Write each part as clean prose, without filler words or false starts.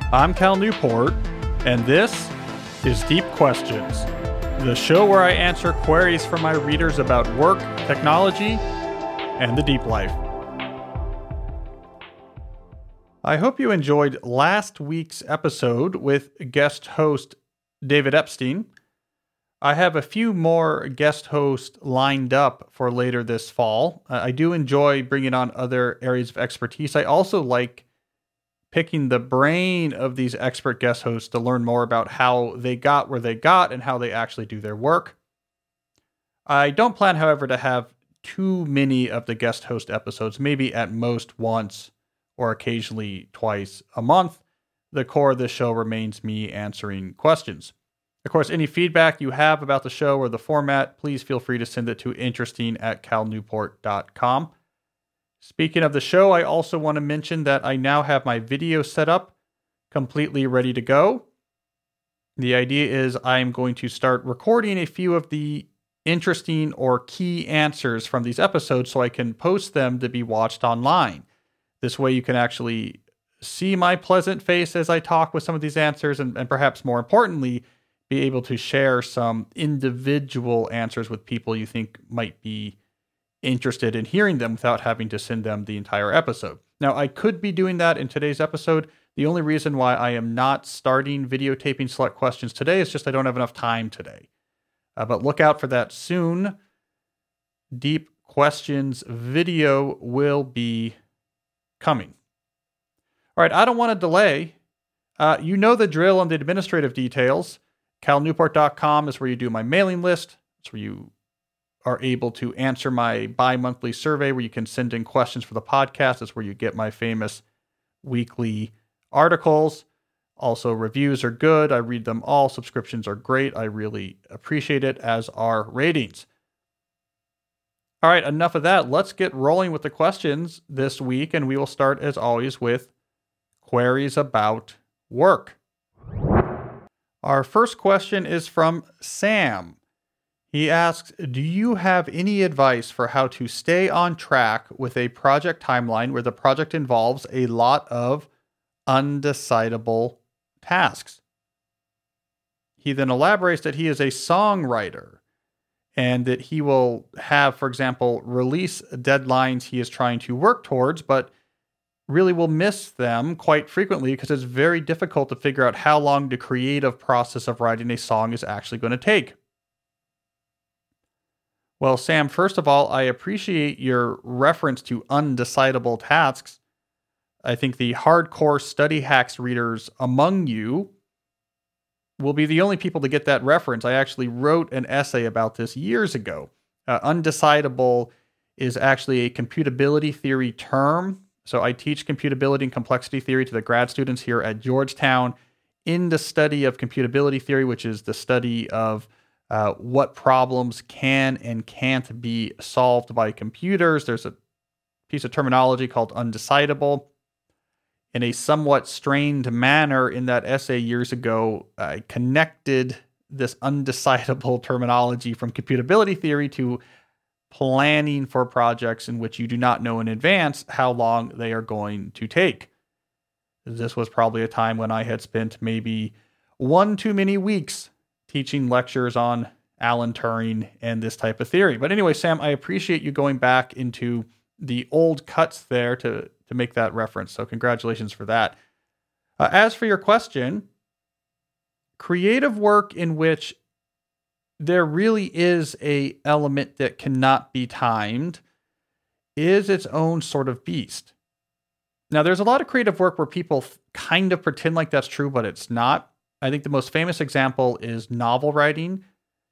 I'm Cal Newport, and this is Deep Questions, the show where I answer queries from my readers about work, technology, and the deep life. I hope you enjoyed last week's episode with guest host David Epstein. I have a few more guest hosts lined up for later this fall. I do enjoy bringing on other areas of expertise. I also like picking the brain of these expert guest hosts to learn more about how they got where they got and how they actually do their work. I don't plan, however, to have too many of the guest host episodes, maybe at most once or occasionally twice a month. The core of this show remains me answering questions. Of course, any feedback you have about the show or the format, please feel free to send it to interesting@calnewport.com. Speaking of the show, I also want to mention that I now have my video set up, completely ready to go. The idea is I'm going to start recording a few of the interesting or key answers from these episodes so I can post them to be watched online. This way you can actually see my pleasant face as I talk with some of these answers and perhaps more importantly, be able to share some individual answers with people you think might be interested in hearing them without having to send them the entire episode. Now, I could be doing that in today's episode. The only reason why I am not starting videotaping select questions today is just I don't have enough time today. But look out for that soon. Deep Questions video will be coming. All right, I don't want to delay. You know the drill on the administrative details. CalNewport.com is where you do my mailing list. It's where you are able to answer my bi-monthly survey where you can send in questions for the podcast. That's where you get my famous weekly articles. Also, reviews are good. I read them all. Subscriptions are great. I really appreciate it, as are ratings. All right, enough of that. Let's get rolling with the questions this week, and we will start, as always, with queries about work. Our first question is from Sam. He asks, do you have any advice for how to stay on track with a project timeline where the project involves a lot of undecidable tasks? He then elaborates that he is a songwriter and that he will have, for example, release deadlines he is trying to work towards, but really will miss them quite frequently because it's very difficult to figure out how long the creative process of writing a song is actually going to take. Well, Sam, first of all, I appreciate your reference to undecidable tasks. I think the hardcore study hacks readers among you will be the only people to get that reference. I actually wrote an essay about this years ago. Undecidable is actually a computability theory term. So I teach computability and complexity theory to the grad students here at Georgetown in the study of computability theory, which is the study of what problems can and can't be solved by computers. There's a piece of terminology called undecidable. In a somewhat strained manner in that essay years ago, I connected this undecidable terminology from computability theory to planning for projects in which you do not know in advance how long they are going to take. This was probably a time when I had spent maybe one too many weeks teaching lectures on Alan Turing and this type of theory. But anyway, Sam, I appreciate you going back into the old cuts there to make that reference. So congratulations for that. As for your question, creative work in which there really is a element that cannot be timed is its own sort of beast. Now, there's a lot of creative work where people kind of pretend like that's true, but it's not. I think the most famous example is novel writing.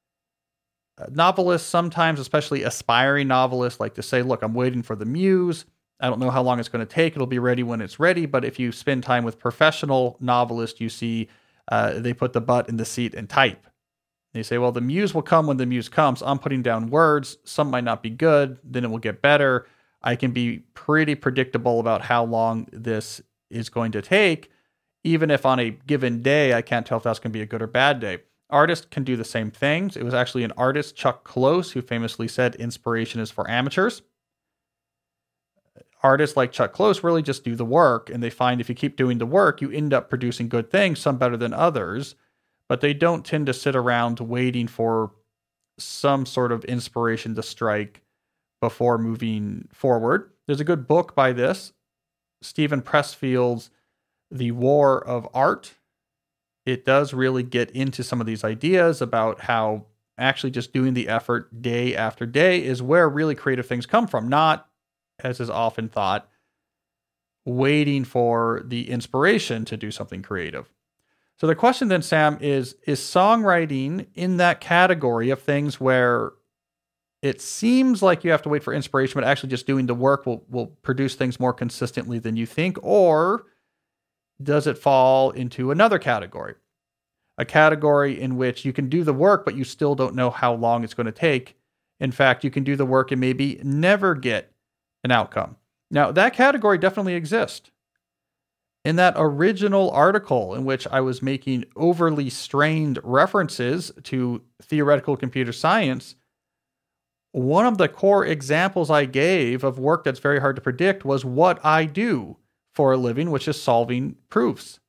Novelists sometimes, especially aspiring novelists, like to say, look, I'm waiting for the muse. I don't know how long it's going to take. It'll be ready when it's ready. But if you spend time with professional novelists, you see they put the butt in the seat and type. They say, well, the muse will come when the muse comes. I'm putting down words. Some might not be good. Then it will get better. I can be pretty predictable about how long this is going to take. Even if on a given day, I can't tell if that's going to be a good or bad day. Artists can do the same things. It was actually an artist, Chuck Close, who famously said inspiration is for amateurs. artists like Chuck Close really just do the work, and they find if you keep doing the work, you end up producing good things, some better than others, but they don't tend to sit around waiting for some sort of inspiration to strike before moving forward. There's a good book by this, Steven Pressfield's The War of Art. It does really get into some of these ideas about how actually just doing the effort day after day is where really creative things come from, not, as is often thought, waiting for the inspiration to do something creative. So the question then, Sam, is songwriting in that category of things where it seems like you have to wait for inspiration, but actually just doing the work will produce things more consistently than you think? Or does it fall into another category? A category in which you can do the work, but you still don't know how long it's going to take. In fact, you can do the work and maybe never get an outcome. Now, that category definitely exists. In that original article in which I was making overly strained references to theoretical computer science, one of the core examples I gave of work that's very hard to predict was what I do for a living, which is solving proofs.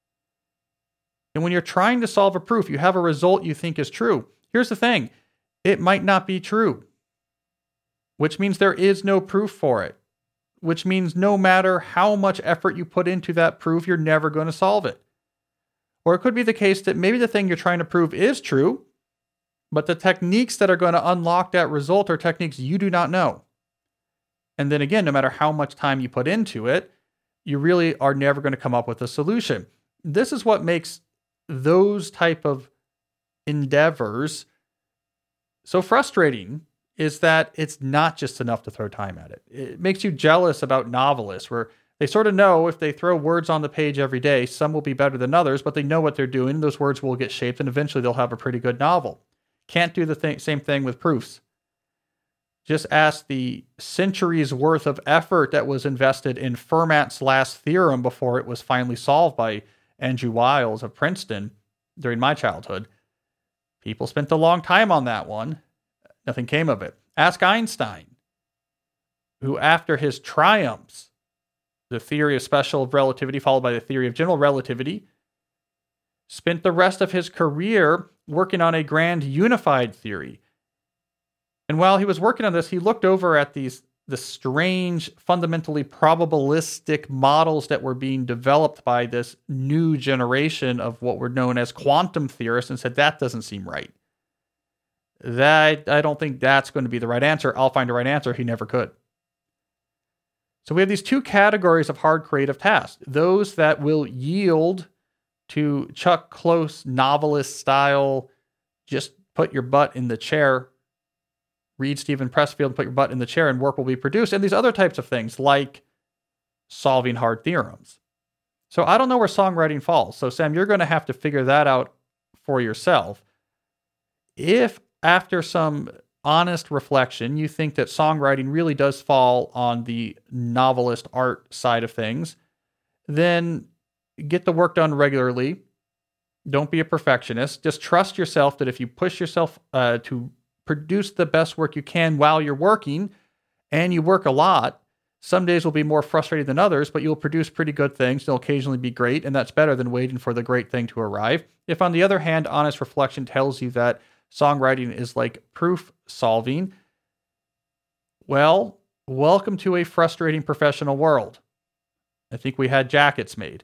And when you're trying to solve a proof, you have a result you think is true. Here's the thing. It might not be true, which means there is no proof for it, which means no matter how much effort you put into that proof, you're never going to solve it. Or it could be the case that maybe the thing you're trying to prove is true, but the techniques that are going to unlock that result are techniques you do not know. And then again, no matter how much time you put into it, you really are never going to come up with a solution. This is what makes those type of endeavors so frustrating, is that it's not just enough to throw time at it. It makes you jealous about novelists, where they sort of know if they throw words on the page every day, some will be better than others, but they know what they're doing. Those words will get shaped, and eventually they'll have a pretty good novel. Can't do the same thing with proofs. Just ask the centuries worth of effort that was invested in Fermat's last theorem before it was finally solved by Andrew Wiles of Princeton during my childhood. People spent a long time on that one. Nothing came of it. Ask Einstein, who after his triumphs, the theory of special relativity followed by the theory of general relativity, spent the rest of his career working on a grand unified theory. And while he was working on this, he looked over at the strange, fundamentally probabilistic models that were being developed by this new generation of what were known as quantum theorists and said, that doesn't seem right. I don't think that's going to be the right answer. I'll find the right answer. He never could. So we have these two categories of hard creative tasks. Those that will yield to Chuck Close novelist style, just put your butt in the chair, read Steven Pressfield, put your butt in the chair, and work will be produced. And these other types of things like solving hard theorems. So I don't know where songwriting falls. So Sam, you're going to have to figure that out for yourself. If after some honest reflection, you think that songwriting really does fall on the novelist art side of things, then get the work done regularly. Don't be a perfectionist. Just trust yourself that if you push yourself to produce the best work you can while you're working, and you work a lot, some days will be more frustrating than others, but you'll produce pretty good things. They'll occasionally be great, and that's better than waiting for the great thing to arrive. If, on the other hand, honest reflection tells you that songwriting is like proof solving, well, welcome to a frustrating professional world. I think we had jackets made.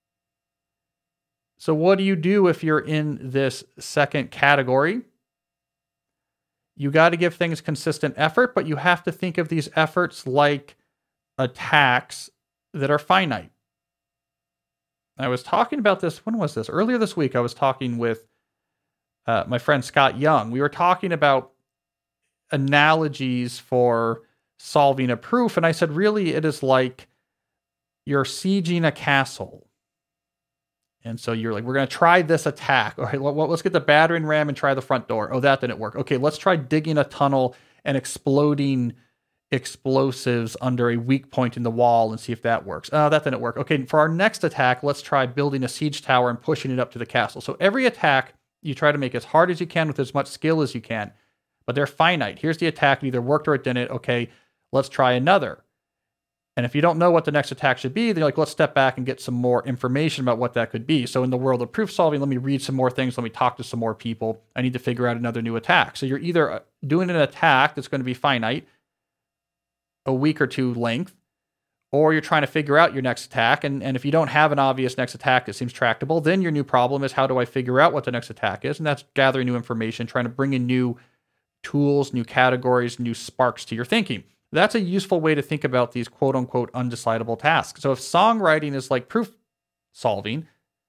So what do you do if you're in this second category? You got to give things consistent effort, but you have to think of these efforts like attacks that are finite. I was talking about this, when was this? Earlier this week, I was talking with my friend Scott Young. We were talking about analogies for solving a proof, and I said, really, it is like you're sieging a castle. And so you're like, we're going to try this attack. All right, let's get the battering ram and try the front door. Oh, that didn't work. Okay, let's try digging a tunnel and exploding explosives under a weak point in the wall and see if that works. Oh, that didn't work. Okay, for our next attack, let's try building a siege tower and pushing it up to the castle. So every attack, you try to make as hard as you can with as much skill as you can, but they're finite. Here's the attack. It either worked or it didn't. Okay, let's try another. And if you don't know what the next attack should be, then you're like, let's step back and get some more information about what that could be. So in the world of proof solving, let me read some more things. Let me talk to some more people. I need to figure out another new attack. So you're either doing an attack that's going to be finite, a week or two length, or you're trying to figure out your next attack. And if you don't have an obvious next attack that seems tractable, then your new problem is, how do I figure out what the next attack is? And that's gathering new information, trying to bring in new tools, new categories, new sparks to your thinking. That's a useful way to think about these quote unquote undecidable tasks. So if songwriting is like proof solving,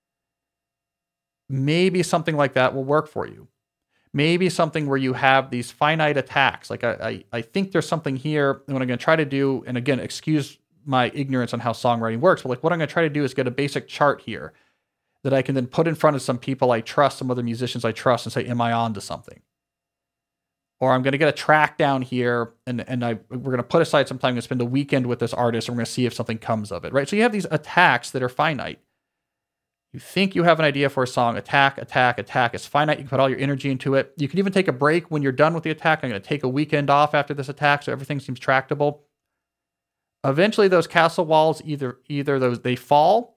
maybe something like that will work for you. Maybe something where you have these finite attacks. Like I think there's something here, and what I'm going to try to do, and again, excuse my ignorance on how songwriting works, but like what I'm going to try to do is get a basic chart here that I can then put in front of some people I trust, some other musicians I trust, and say, am I on to something? Or I'm going to get a track down here, and we're going to put aside some time to spend a weekend with this artist, and we're going to see if something comes of it, right? So you have these attacks that are finite. You think you have an idea for a song, attack. It's finite. You can put all your energy into it. You can even take a break when you're done with the attack. I'm going to take a weekend off after this attack, so everything seems tractable. Eventually, those castle walls, either they fall,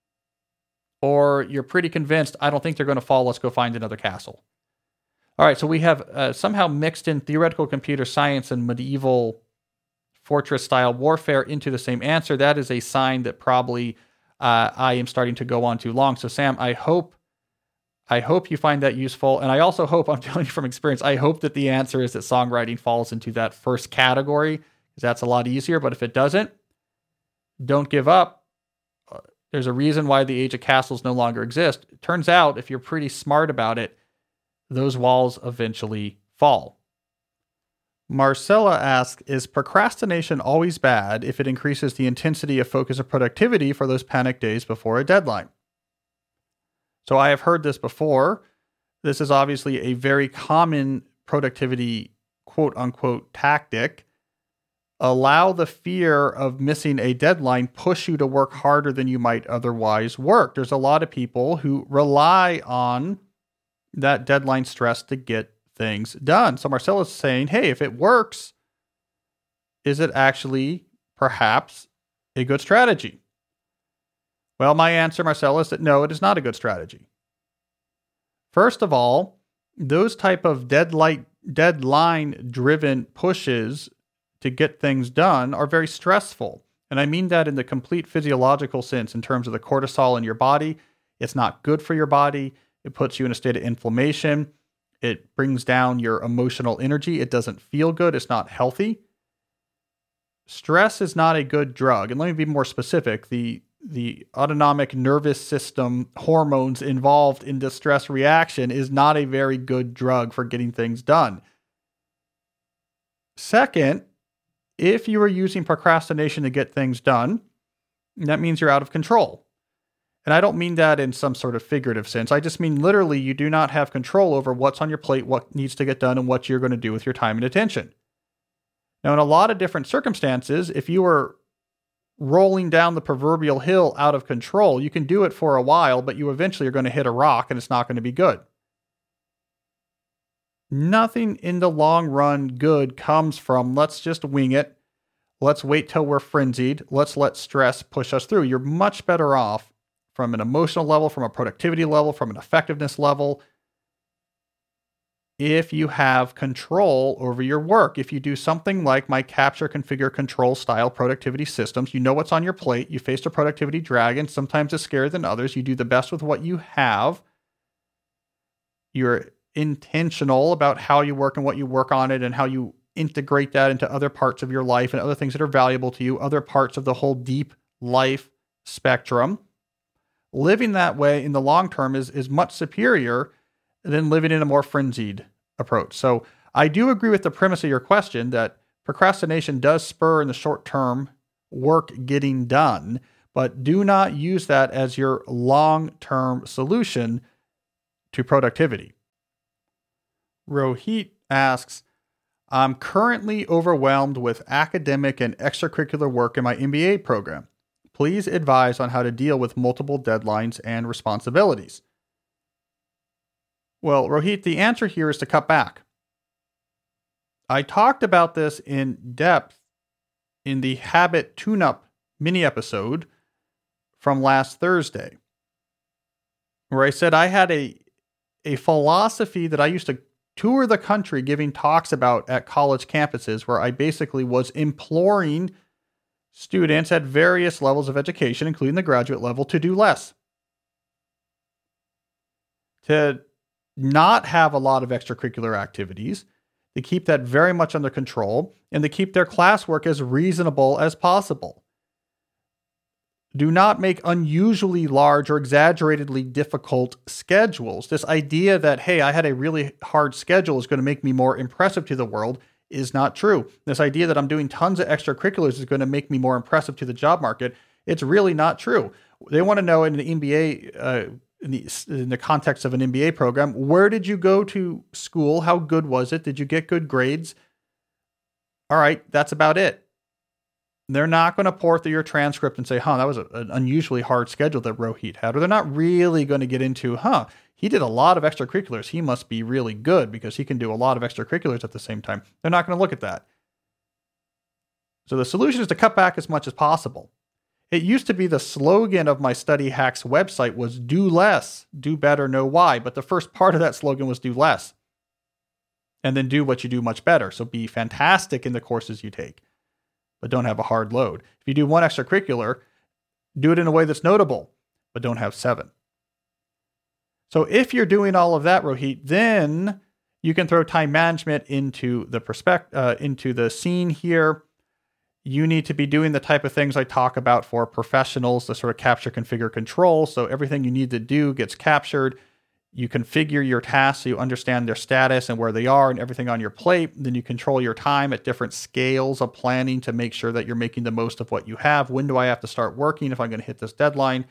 or you're pretty convinced, I don't think they're going to fall. Let's go find another castle. All right, so we have somehow mixed in theoretical computer science and medieval fortress-style warfare into the same answer. That is a sign that probably I am starting to go on too long. So, Sam, I hope you find that useful, and I also hope, I'm telling you from experience, I hope that the answer is that songwriting falls into that first category, because that's a lot easier. But if it doesn't, don't give up. There's a reason why the Age of Castles no longer exists. It turns out, if you're pretty smart about it, those walls eventually fall. Marcella asks, is procrastination always bad if it increases the intensity of focus or productivity for those panic days before a deadline? So I have heard this before. This is obviously a very common productivity quote unquote tactic. Allow the fear of missing a deadline push you to work harder than you might otherwise work. There's a lot of people who rely on that deadline stress to get things done. So Marcella's saying, hey, if it works, is it actually perhaps a good strategy? Well, my answer, Marcella, is that no, it is not a good strategy. First of all, those type of deadline-driven pushes to get things done are very stressful. And I mean that in the complete physiological sense in terms of the cortisol in your body. It's not good for your body. It puts you in a state of inflammation. It brings down your emotional energy. It doesn't feel good. It's not healthy. Stress is not a good drug. And let me be more specific. The autonomic nervous system hormones involved in the stress reaction is not a very good drug for getting things done. Second, if you are using procrastination to get things done, that means you're out of control. And I don't mean that in some sort of figurative sense. I just mean literally you do not have control over what's on your plate, what needs to get done, and what you're going to do with your time and attention. Now, in a lot of different circumstances, if you are rolling down the proverbial hill out of control, you can do it for a while, but you eventually are going to hit a rock and it's not going to be good. Nothing in the long run good comes from let's just wing it. Let's wait till we're frenzied. Let's let stress push us through. You're much better off from an emotional level, from a productivity level, from an effectiveness level, if you have control over your work. If you do something like my capture, configure, control style productivity systems, you know what's on your plate. You faced a productivity dragon. Sometimes it's scarier than others. You do the best with what you have. You're intentional about how you work and what you work on it and how you integrate that into other parts of your life and other things that are valuable to you, other parts of the whole deep life spectrum. Living that way in the long term is much superior than living in a more frenzied approach. So I do agree with the premise of your question that procrastination does spur in the short term work getting done, but do not use that as your long-term solution to productivity. Rohit asks, I'm currently overwhelmed with academic and extracurricular work in my MBA program. Please advise on how to deal with multiple deadlines and responsibilities. Well, Rohit, the answer here is to cut back. I talked about this in depth in the habit tune-up mini episode from last Thursday, where I said I had a philosophy that I used to tour the country giving talks about at college campuses, where I basically was imploring students at various levels of education, including the graduate level, to do less. To not have a lot of extracurricular activities, to keep that very much under control, and to keep their classwork as reasonable as possible. Do not make unusually large or exaggeratedly difficult schedules. This idea that, hey, I had a really hard schedule is going to make me more impressive to the world is not true. This idea that I'm doing tons of extracurriculars is going to make me more impressive to the job market, it's really not true. They want to know in the MBA, in the context of an MBA program, where did you go to school? How good was it? Did you get good grades? All right, that's about it. They're not going to pour through your transcript and say, that was an unusually hard schedule that Rohit had. Or they're not really going to get into, he did a lot of extracurriculars. He must be really good because he can do a lot of extracurriculars at the same time. They're not going to look at that. So the solution is to cut back as much as possible. It used to be the slogan of my Study Hacks website was do less, do better, know why. But the first part of that slogan was do less. And then do what you do much better. So be fantastic in the courses you take, but don't have a hard load. If you do one extracurricular, do it in a way that's notable, but don't have 7. So if you're doing all of that, Rohit, then you can throw time management into the scene here. You need to be doing the type of things I talk about for professionals, to sort of capture, configure, control. So everything you need to do gets captured. You configure your tasks so you understand their status and where they are and everything on your plate. Then you control your time at different scales of planning to make sure that you're making the most of what you have. When do I have to start working if I'm going to hit this deadline?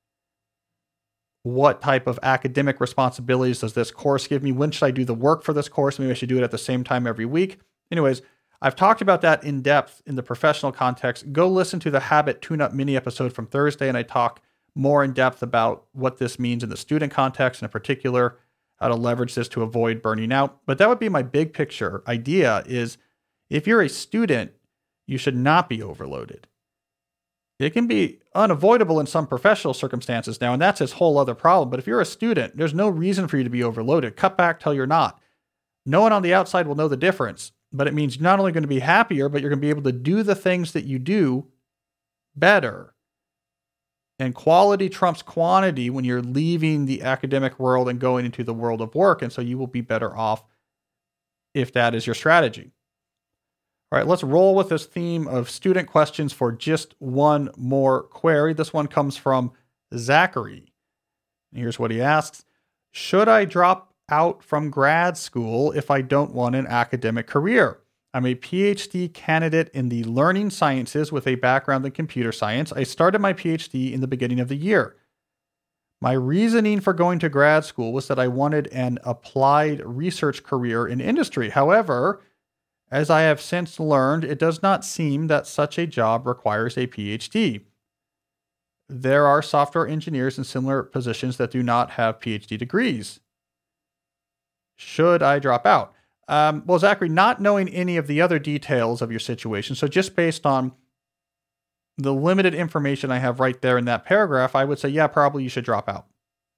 What type of academic responsibilities does this course give me? When should I do the work for this course? Maybe I should do it at the same time every week. Anyways, I've talked about that in depth in the professional context. Go listen to the Habit Tune-Up mini episode from Thursday, and I talk more in depth about what this means in the student context, and in particular, how to leverage this to avoid burning out. But that would be my big picture idea is if you're a student, you should not be overloaded. It can be unavoidable in some professional circumstances now, and that's its whole other problem. But if you're a student, there's no reason for you to be overloaded. Cut back till you're not. No one on the outside will know the difference, but it means you're not only going to be happier, but you're going to be able to do the things that you do better. And quality trumps quantity when you're leaving the academic world and going into the world of work. And so you will be better off if that is your strategy. All right, let's roll with this theme of student questions for just one more query. This one comes from Zachary. Here's what he asks. Should I drop out from grad school if I don't want an academic career? I'm a PhD candidate in the learning sciences with a background in computer science. I started my PhD in the beginning of the year. My reasoning for going to grad school was that I wanted an applied research career in industry. However, as I have since learned, it does not seem that such a job requires a PhD. There are software engineers in similar positions that do not have PhD degrees. Should I drop out? Well, Zachary, not knowing any of the other details of your situation, so just based on the limited information I have right there in that paragraph, I would say, yeah, probably you should drop out.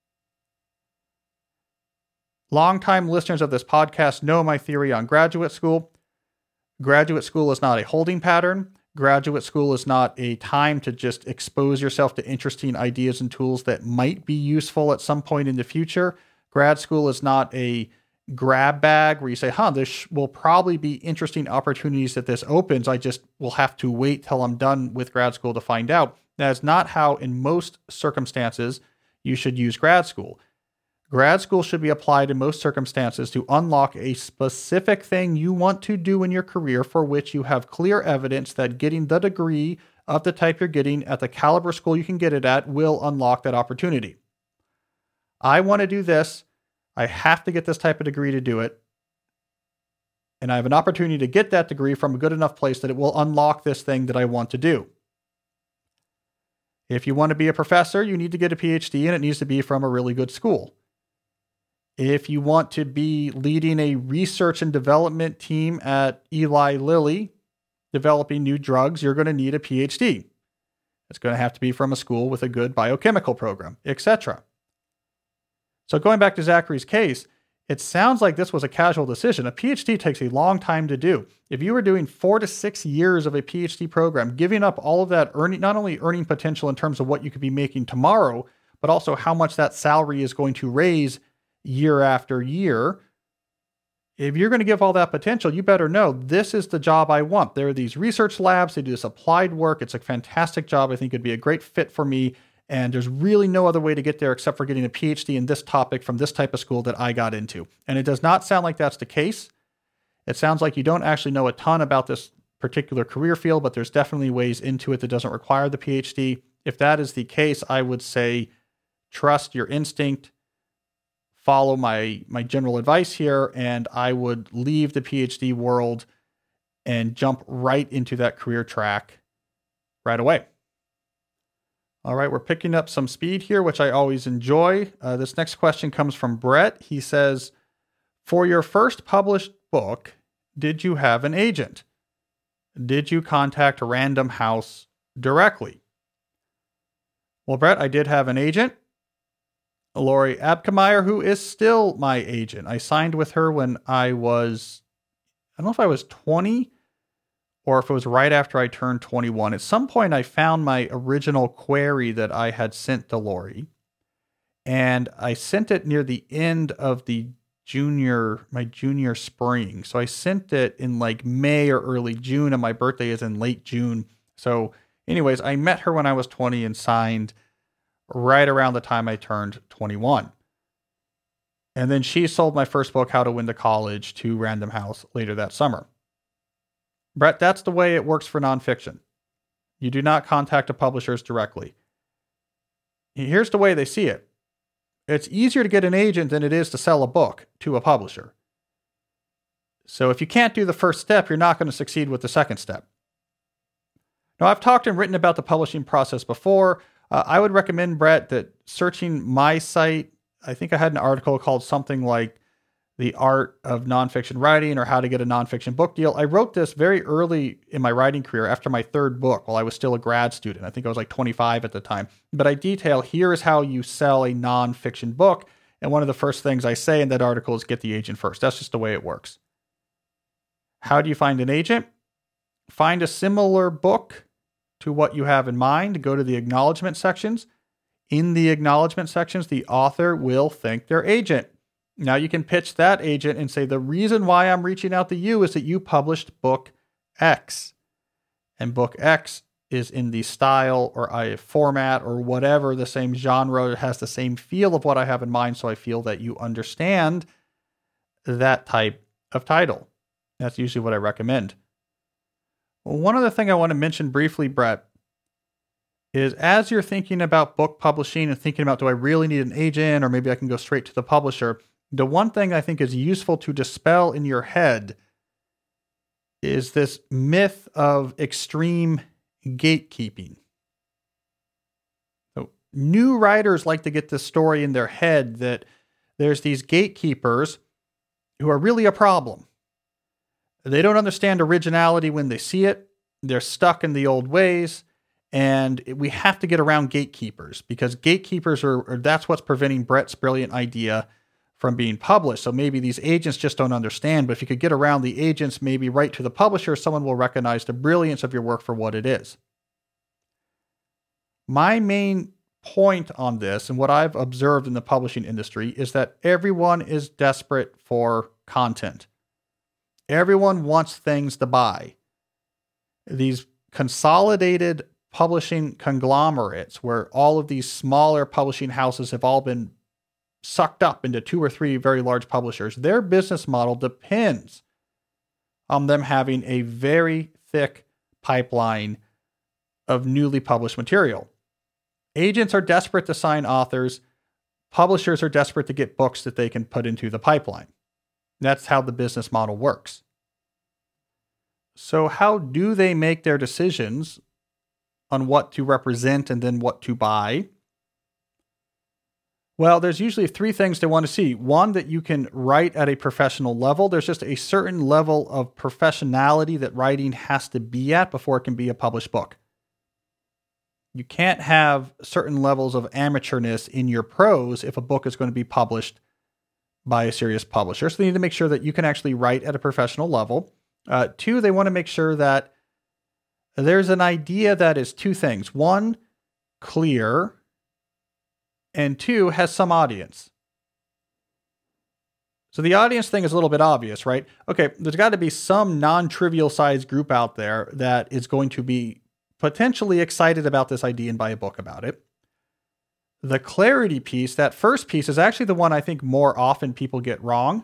Longtime listeners of this podcast know my theory on graduate school. Graduate school is not a holding pattern. Graduate school is not a time to just expose yourself to interesting ideas and tools that might be useful at some point in the future. Grad school is not a grab bag where you say, this will probably be interesting opportunities that this opens. I just will have to wait till I'm done with grad school to find out. That is not how, in most circumstances, you should use grad school. Grad school should be applied in most circumstances to unlock a specific thing you want to do in your career for which you have clear evidence that getting the degree of the type you're getting at the caliber school you can get it at will unlock that opportunity. I want to do this. I have to get this type of degree to do it. And I have an opportunity to get that degree from a good enough place that it will unlock this thing that I want to do. If you want to be a professor, you need to get a PhD, and it needs to be from a really good school. If you want to be leading a research and development team at Eli Lilly, developing new drugs, you're going to need a PhD. It's going to have to be from a school with a good biochemical program, etc. So going back to Zachary's case, it sounds like this was a casual decision. A PhD takes a long time to do. If you were doing 4 to 6 years of a PhD program, giving up all of that not only earning potential in terms of what you could be making tomorrow, but also how much that salary is going to raise year after year. If you're going to give all that potential, you better know this is the job I want. There are these research labs. They do this applied work. It's a fantastic job. I think it'd be a great fit for me. And there's really no other way to get there except for getting a PhD in this topic from this type of school that I got into. And it does not sound like that's the case. It sounds like you don't actually know a ton about this particular career field, but there's definitely ways into it that doesn't require the PhD. If that is the case, I would say trust your instinct, follow my general advice here, and I would leave the PhD world and jump right into that career track right away. All right, we're picking up some speed here, which I always enjoy. This next question comes from Brett. He says, for your first published book, did you have an agent? Did you contact Random House directly? Well, Brett, I did have an agent, Lori Abkemeyer, who is still my agent. I signed with her when I don't know if I was 20 or if it was right after I turned 21. At some point, I found my original query that I had sent to Lori, and I sent it near the end of my junior spring. So I sent it in like May or early June, and my birthday is in late June. So anyways, I met her when I was 20 and signed right around the time I turned 21. And then she sold my first book, How to Win to College, to Random House later that summer. Brett, that's the way it works for nonfiction. You do not contact the publishers directly. Here's the way they see it. It's easier to get an agent than it is to sell a book to a publisher. So if you can't do the first step, you're not going to succeed with the second step. Now, I've talked and written about the publishing process before. I would recommend, Brett, that searching my site, I think I had an article called something like The Art of Nonfiction Writing or How to Get a Nonfiction Book Deal. I wrote this very early in my writing career after my third book while I was still a grad student. I think I was like 25 at the time. But I detail, here is how you sell a nonfiction book. And one of the first things I say in that article is get the agent first. That's just the way it works. How do you find an agent? Find a similar book to what you have in mind. Go to the acknowledgement sections. In the acknowledgement sections, the author will thank their agent. Now you can pitch that agent and say, the reason why I'm reaching out to you is that you published book X. And book X is in the style or a format or whatever, the same genre. It has the same feel of what I have in mind. So I feel that you understand that type of title. That's usually what I recommend. One other thing I want to mention briefly, Brett, is as you're thinking about book publishing and thinking about, do I really need an agent or maybe I can go straight to the publisher? The one thing I think is useful to dispel in your head is this myth of extreme gatekeeping. So new writers like to get this story in their head that there's these gatekeepers who are really a problem. They don't understand originality when they see it. They're stuck in the old ways. And we have to get around gatekeepers because gatekeepers that's what's preventing Brett's brilliant idea from being published. So maybe these agents just don't understand, but if you could get around the agents, maybe right to the publisher, someone will recognize the brilliance of your work for what it is. My main point on this and what I've observed in the publishing industry is that everyone is desperate for content. Everyone wants things to buy. These consolidated publishing conglomerates where all of these smaller publishing houses have all been sucked up into 2 or 3 very large publishers, their business model depends on them having a very thick pipeline of newly published material. Agents are desperate to sign authors. Publishers are desperate to get books that they can put into the pipeline. That's how the business model works. So how do they make their decisions on what to represent and then what to buy? Well, there's usually three things they want to see. One, that you can write at a professional level. There's just a certain level of professionality that writing has to be at before it can be a published book. You can't have certain levels of amateurness in your prose if a book is going to be published by a serious publisher. So they need to make sure that you can actually write at a professional level. Two, they want to make sure that there's an idea that is two things. One, clear, and two, has some audience. So the audience thing is a little bit obvious, right? Okay, there's got to be some non-trivial sized group out there that is going to be potentially excited about this idea and buy a book about it. The clarity piece, that first piece, is actually the one I think more often people get wrong.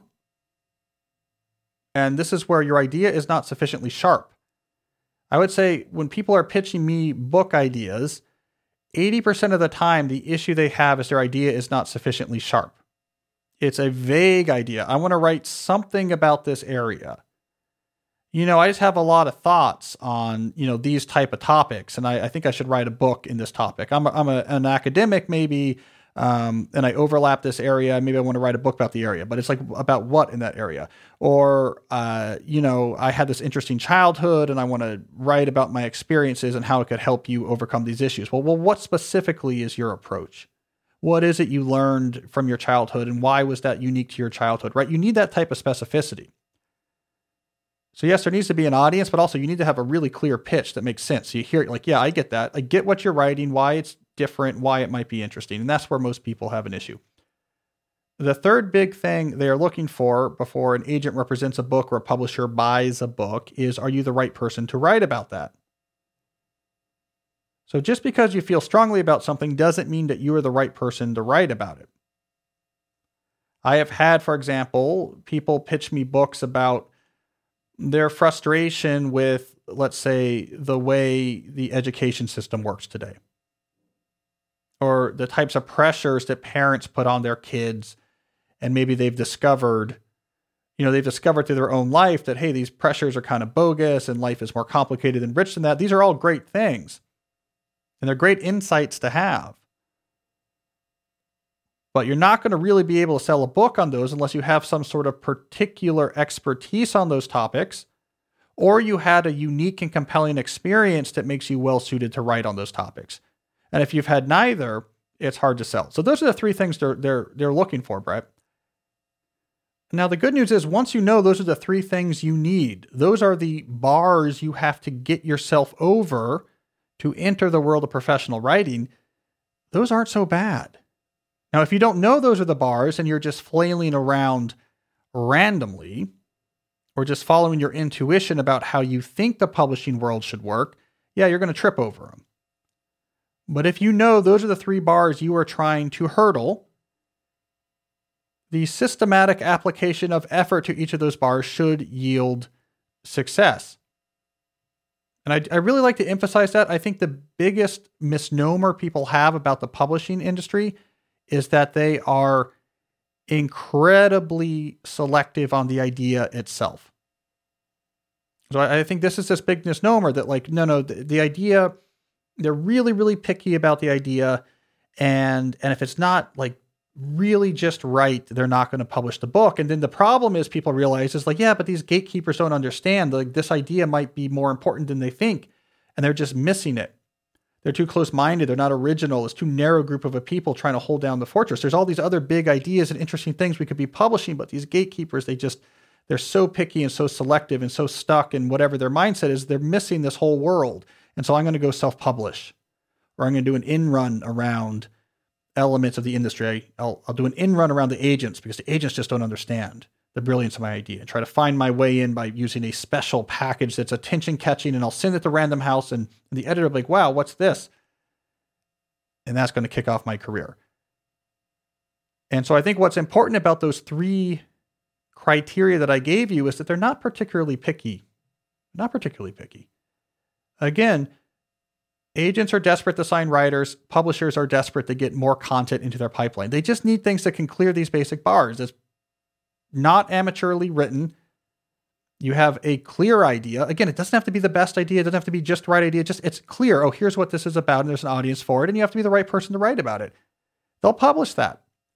And this is where your idea is not sufficiently sharp. I would say when people are pitching me book ideas, 80% of the time, the issue they have is their idea is not sufficiently sharp. It's a vague idea. I want to write something about this area. I just have a lot of thoughts on, these type of topics, and I think I should write a book in this topic. I'm an academic, maybe, and I overlap this area. Maybe I want to write a book about the area, but it's like about what in that area? Or, I had this interesting childhood, and I want to write about my experiences and how it could help you overcome these issues. Well, what specifically is your approach? What is it you learned from your childhood, and why was that unique to your childhood, right? You need that type of specificity. So yes, there needs to be an audience, but also you need to have a really clear pitch that makes sense. So you hear it like, yeah, I get that. I get what you're writing, why it's different, why it might be interesting. And that's where most people have an issue. The third big thing they are looking for before an agent represents a book or a publisher buys a book is, are you the right person to write about that? So just because you feel strongly about something doesn't mean that you are the right person to write about it. I have had, for example, people pitch me books about their frustration with, let's say, the way the education system works today, or the types of pressures that parents put on their kids. And maybe they've discovered through their own life that, hey, these pressures are kind of bogus and life is more complicated and rich than that. These are all great things, and they're great insights to have. But you're not going to really be able to sell a book on those unless you have some sort of particular expertise on those topics, or you had a unique and compelling experience that makes you well suited to write on those topics. And if you've had neither, it's hard to sell. So those are the three things they're looking for, Brett. Now, the good news is once you know those are the three things you need, those are the bars you have to get yourself over to enter the world of professional writing. Those aren't so bad. Now, if you don't know those are the bars and you're just flailing around randomly or just following your intuition about how you think the publishing world should work, yeah, you're going to trip over them. But if you know those are the three bars you are trying to hurdle, the systematic application of effort to each of those bars should yield success. And I really like to emphasize that. I think the biggest misnomer people have about the publishing industry is that they are incredibly selective on the idea itself. So I think this is this big misnomer that the idea, they're really, really picky about the idea. And if it's not really just right, they're not going to publish the book. And then the problem is people realize is but these gatekeepers don't understand this idea might be more important than they think. And they're just missing it. They're too close-minded. They're not original. It's too narrow group of a people trying to hold down the fortress. There's all these other big ideas and interesting things we could be publishing, but these gatekeepers, they're so picky and so selective and so stuck in whatever their mindset is, they're missing this whole world. And so I'm going to go self-publish, or I'm going to do an in-run around elements of the industry. I'll do an in-run around the agents because the agents just don't understand the brilliance of my idea, and try to find my way in by using a special package that's attention-catching, and I'll send it to Random House, and the editor will be like, wow, what's this? And that's going to kick off my career. And so I think what's important about those three criteria that I gave you is that they're not particularly picky. Not particularly picky. Again, agents are desperate to sign writers. Publishers are desperate to get more content into their pipeline. They just need things that can clear these basic bars. It's not amateurly written. You have a clear idea. Again, it doesn't have to be the best idea. It doesn't have to be just the right idea. It's clear. Oh, here's what this is about, and there's an audience for it, and you have to be the right person to write about it. They'll publish that.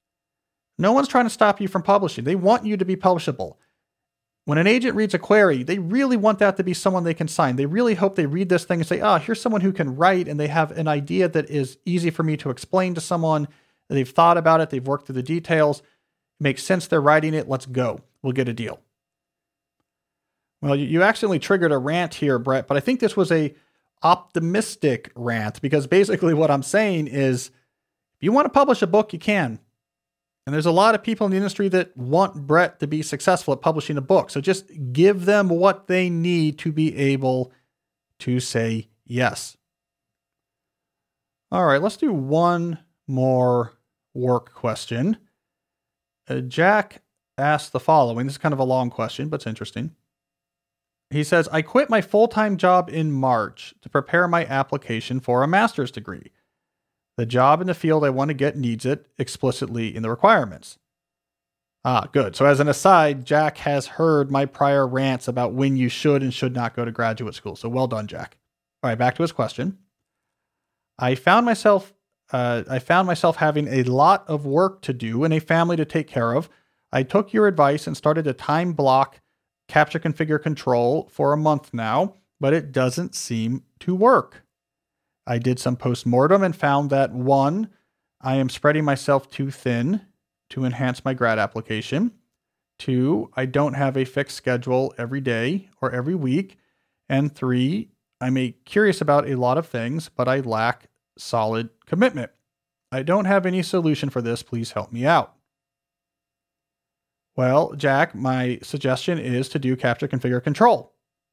No one's trying to stop you from publishing. They want you to be publishable. When an agent reads a query, they really want that to be someone they can sign. They really hope they read this thing and say, oh, here's someone who can write, and they have an idea that is easy for me to explain to someone. They've thought about it. They've worked through the details. It makes sense they're writing it. Let's go. We'll get a deal. Well, you accidentally triggered a rant here, Brett, but I think this was a optimistic rant, because basically what I'm saying is, if you want to publish a book, you can. And there's a lot of people in the industry that want Brett to be successful at publishing a book. So just give them what they need to be able to say yes. All right, let's do one more work question. Jack asked the following. This is kind of a long question, but it's interesting. He says, I quit my full-time job in March to prepare my application for a master's degree. The job in the field I want to get needs it explicitly in the requirements. Good. So as an aside, Jack has heard my prior rants about when you should and should not go to graduate school. So well done, Jack. All right, back to his question. I found myself having a lot of work to do and a family to take care of. I took your advice and started to time block Capture Configure Control for a month now, but it doesn't seem to work. I did some post-mortem and found that 1, I am spreading myself too thin to enhance my grad application. 2, I don't have a fixed schedule every day or every week. And 3, I'm curious about a lot of things, but I lack solid commitment. I don't have any solution for this. Please help me out. Well, Jack, my suggestion is to do Capture Configure Control.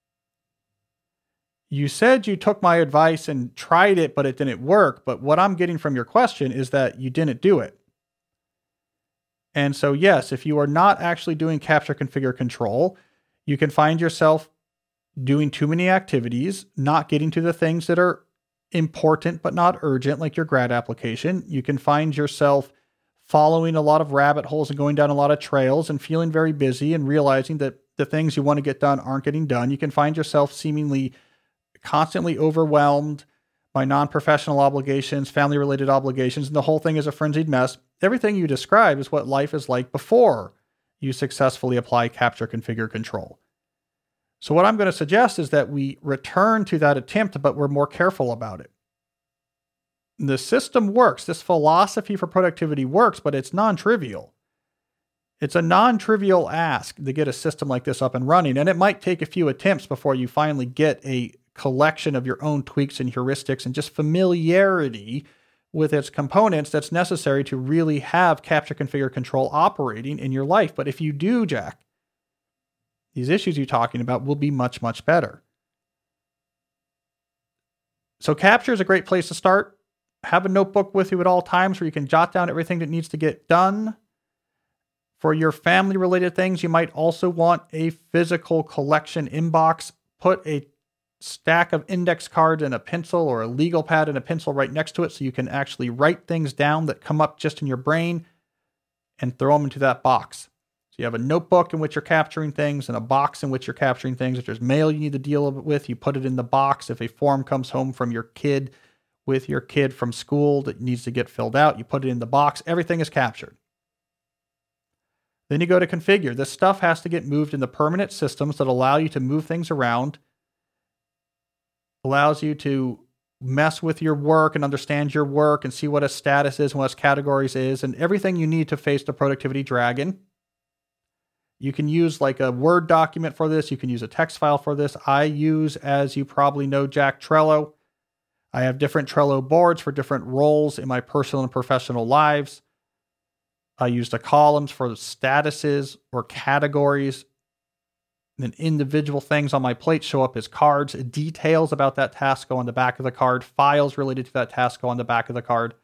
You said you took my advice and tried it, but it didn't work. But what I'm getting from your question is that you didn't do it. And so, yes, if you are not actually doing Capture Configure Control, you can find yourself doing too many activities, not getting to the things that are important but not urgent, like your grad application. You can find yourself following a lot of rabbit holes and going down a lot of trails and feeling very busy and realizing that the things you want to get done aren't getting done. You can find yourself seemingly constantly overwhelmed by non-professional obligations, family-related obligations, and the whole thing is a frenzied mess. Everything you describe is what life is like before you successfully apply Capture Configure Control. So what I'm going to suggest is that we return to that attempt, but we're more careful about it. The system works. This philosophy for productivity works, but it's non-trivial. It's a non-trivial ask to get a system like this up and running, and it might take a few attempts before you finally get a collection of your own tweaks and heuristics and just familiarity with its components that's necessary to really have Capture Configure Control operating in your life. But if you do, Jack, these issues you're talking about will be much, much better. So Capture is a great place to start. Have a notebook with you at all times where you can jot down everything that needs to get done. For your family-related things, you might also want a physical collection inbox. Put a stack of index cards and a pencil or a legal pad and a pencil right next to it so you can actually write things down that come up just in your brain and throw them into that box. So you have a notebook in which you're capturing things and a box in which you're capturing things. If there's mail you need to deal with, you put it in the box. If a form comes home from your kid with your kid from school that needs to get filled out, you put it in the box. Everything is captured. Then you go to configure. This stuff has to get moved into permanent systems that allow you to move things around, allows you to mess with your work and understand your work and see what a status is and what its categories is and everything you need to face the productivity dragon. You can use like a Word document for this. You can use a text file for this. I use, as you probably know, Jack, Trello. I have different Trello boards for different roles in my personal and professional lives. I use the columns for statuses or categories. Then individual things on my plate show up as cards. Details about that task go on the back of the card. Files related to that task go on the back of the card.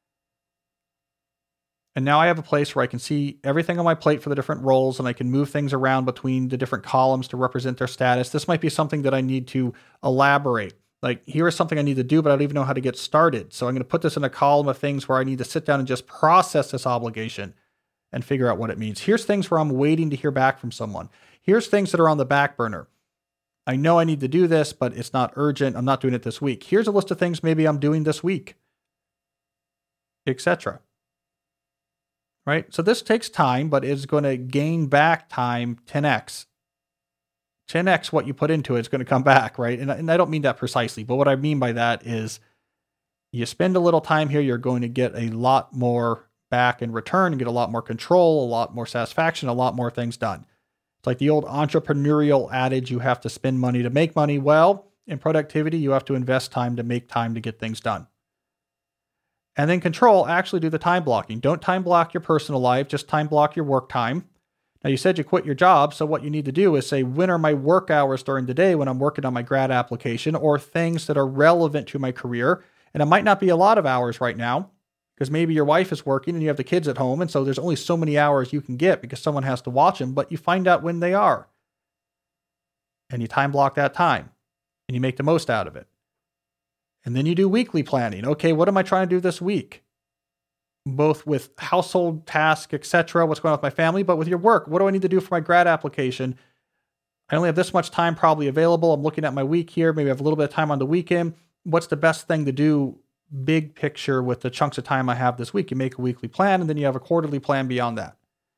And now I have a place where I can see everything on my plate for the different roles, and I can move things around between the different columns to represent their status. This might be something that I need to elaborate. Like, here is something I need to do, but I don't even know how to get started. So I'm going to put this in a column of things where I need to sit down and just process this obligation and figure out what it means. Here's things where I'm waiting to hear back from someone. Here's things that are on the back burner. I know I need to do this, but it's not urgent. I'm not doing it this week. Here's a list of things maybe I'm doing this week, etc. right? So this takes time, but it's going to gain back time 10x. 10x what you put into it is going to come back, right? And I don't mean that precisely, but what I mean by that is you spend a little time here, you're going to get a lot more back in return, get a lot more control, a lot more satisfaction, a lot more things done. It's like the old entrepreneurial adage, you have to spend money to make money. Well, in productivity, you have to invest time to make time to get things done. And then control, actually do the time blocking. Don't time block your personal life, just time block your work time. Now, you said you quit your job, so what you need to do is say, when are my work hours during the day when I'm working on my grad application or things that are relevant to my career? And it might not be a lot of hours right now, because maybe your wife is working and you have the kids at home, and so there's only so many hours you can get because someone has to watch them, but you find out when they are. And you time block that time, and you make the most out of it. And then you do weekly planning. Okay, what am I trying to do this week? Both with household tasks, etc., what's going on with my family, but with your work. What do I need to do for my grad application? I only have this much time probably available. I'm looking at my week here. Maybe I have a little bit of time on the weekend. What's the best thing to do, big picture, with the chunks of time I have this week? You make a weekly plan, and then you have a quarterly plan beyond that.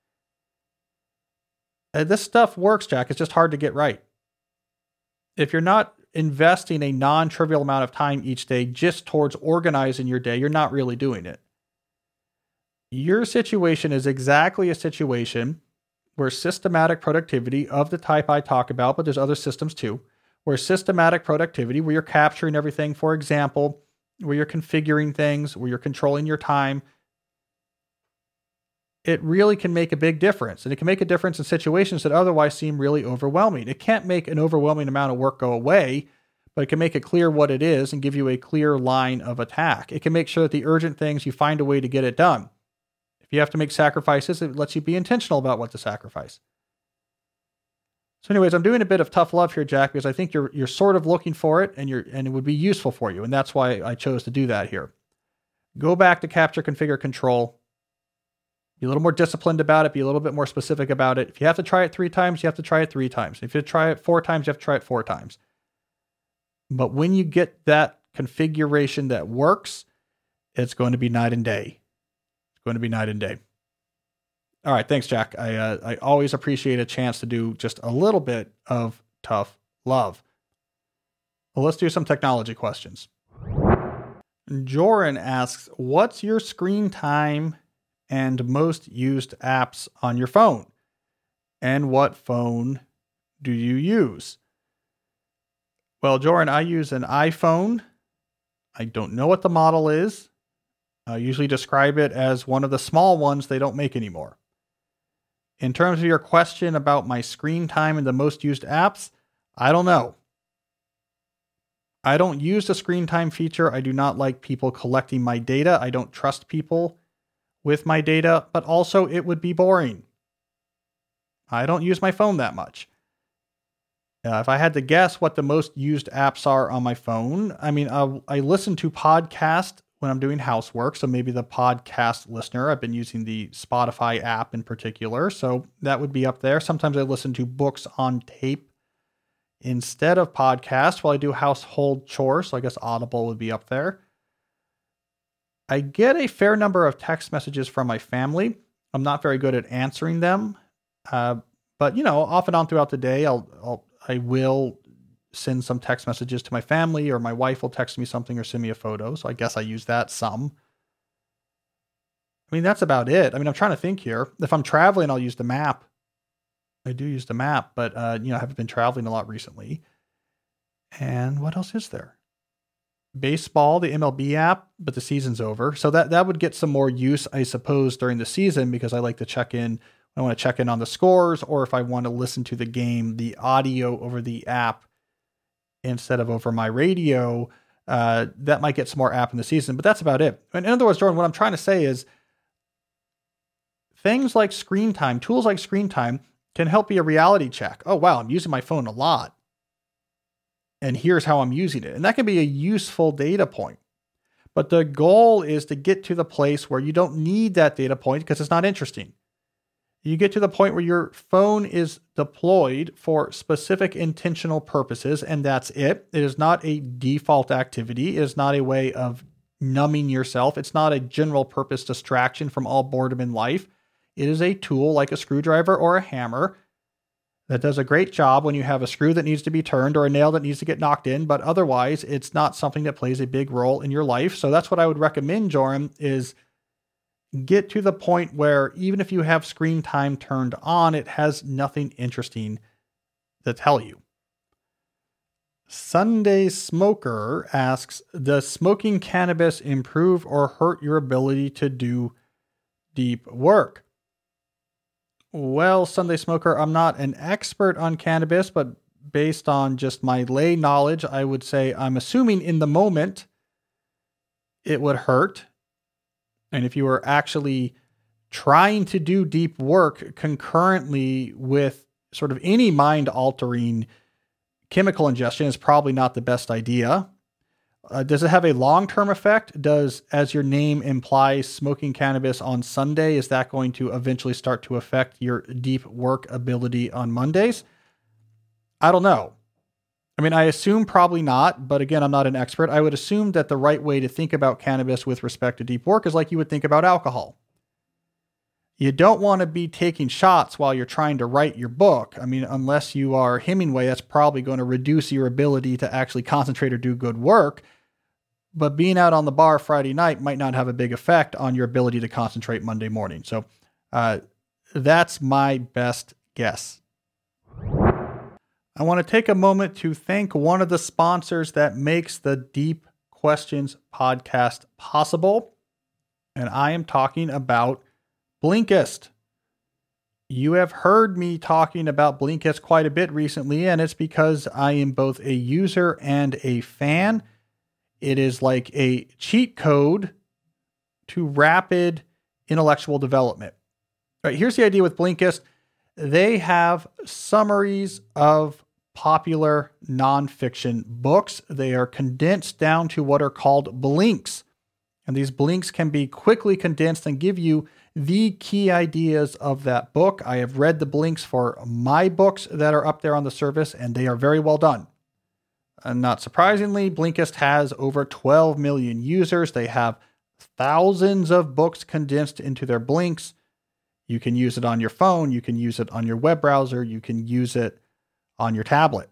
This stuff works, Jack. It's just hard to get right. If you're not investing a non-trivial amount of time each day just towards organizing your day, you're not really doing it. Your situation is exactly a situation where systematic productivity of the type I talk about, but there's other systems too, where systematic productivity, where you're capturing everything, for example, where you're configuring things, where you're controlling your time, it really can make a big difference. And it can make a difference in situations that otherwise seem really overwhelming. It can't make an overwhelming amount of work go away, but it can make it clear what it is and give you a clear line of attack. It can make sure that the urgent things, you find a way to get it done. If you have to make sacrifices, it lets you be intentional about what to sacrifice. So anyways, I'm doing a bit of tough love here, Jack, because I think you're sort of looking for it, and it would be useful for you. And that's why I chose to do that here. Go back to capture, configure, control. Be a little more disciplined about it. Be a little bit more specific about it. If you have to try it 3 times, you have to try it 3 times. If you try it 4 times, you have to try it 4 times. But when you get that configuration that works, it's going to be night and day. It's going to be night and day. All right. Thanks, Jack. I always appreciate a chance to do just a little bit of tough love. Well, let's do some technology questions. Joran asks, what's your screen time and most used apps on your phone? And what phone do you use? Well, Joran, I use an iPhone. I don't know what the model is. I usually describe it as one of the small ones they don't make anymore. In terms of your question about my screen time and the most used apps, I don't know. I don't use the screen time feature. I do not like people collecting my data. I don't trust people with my data, but also it would be boring. I don't use my phone that much. If I had to guess what the most used apps are on my phone, I mean, I listen to podcasts when I'm doing housework, so maybe the podcast listener. I've been using the Spotify app in particular, so that would be up there. Sometimes I listen to books on tape instead of podcasts while I do household chores, so I guess Audible would be up there. I get a fair number of text messages from my family. I'm not very good at answering them, but off and on throughout the day, I will send some text messages to my family, or my wife will text me something or send me a photo. So I guess I use that some. I mean, that's about it. I mean, I'm trying to think here. If I'm traveling, I'll use the map. I do use the map, but I haven't been traveling a lot recently. And what else is there? Baseball, the MLB app, but the season's over. So that would get some more use, I suppose, during the season, because I like to check in. I want to check in on the scores, or if I want to listen to the game, the audio over the app instead of over my radio, that might get some more app in the season, but that's about it. In other words, Jordan, what I'm trying to say is things like screen time, tools like screen time can help be a reality check. Oh, wow, I'm using my phone a lot, and here's how I'm using it. And that can be a useful data point. But the goal is to get to the place where you don't need that data point because it's not interesting. You get to the point where your phone is deployed for specific intentional purposes, and that's it. It is not a default activity. It is not a way of numbing yourself. It's not a general purpose distraction from all boredom in life. It is a tool like a screwdriver or a hammer that does a great job when you have a screw that needs to be turned or a nail that needs to get knocked in, but otherwise it's not something that plays a big role in your life. So that's what I would recommend, Joram, is get to the point where even if you have screen time turned on, it has nothing interesting to tell you. Sunday Smoker asks, does smoking cannabis improve or hurt your ability to do deep work? Well, Sunday Smoker, I'm not an expert on cannabis, but based on just my lay knowledge, I would say I'm assuming in the moment it would hurt. And if you were actually trying to do deep work concurrently with sort of any mind-altering chemical ingestion, is probably not the best idea. Does it have a long-term effect? Does, as your name implies, smoking cannabis on Sunday, is that going to eventually start to affect your deep work ability on Mondays? I don't know. I mean, I assume probably not, but again, I'm not an expert. I would assume that the right way to think about cannabis with respect to deep work is like you would think about alcohol. You don't want to be taking shots while you're trying to write your book. I mean, unless you are Hemingway, that's probably going to reduce your ability to actually concentrate or do good work. But being out on the bar Friday night might not have a big effect on your ability to concentrate Monday morning. So that's my best guess. I want to take a moment to thank one of the sponsors that makes the Deep Questions podcast possible. And I am talking about Blinkist. You have heard me talking about Blinkist quite a bit recently, and it's because I am both a user and a fan. It is like a cheat code to rapid intellectual development. All right, here's the idea with Blinkist. They have summaries of popular nonfiction books. They are condensed down to what are called blinks. And these blinks can be quickly condensed and give you the key ideas of that book. I have read the blinks for my books that are up there on the service, and they are very well done. And not surprisingly, Blinkist has over 12 million users. They have thousands of books condensed into their blinks. You can use it on your phone. You can use it on your web browser. You can use it on your tablet.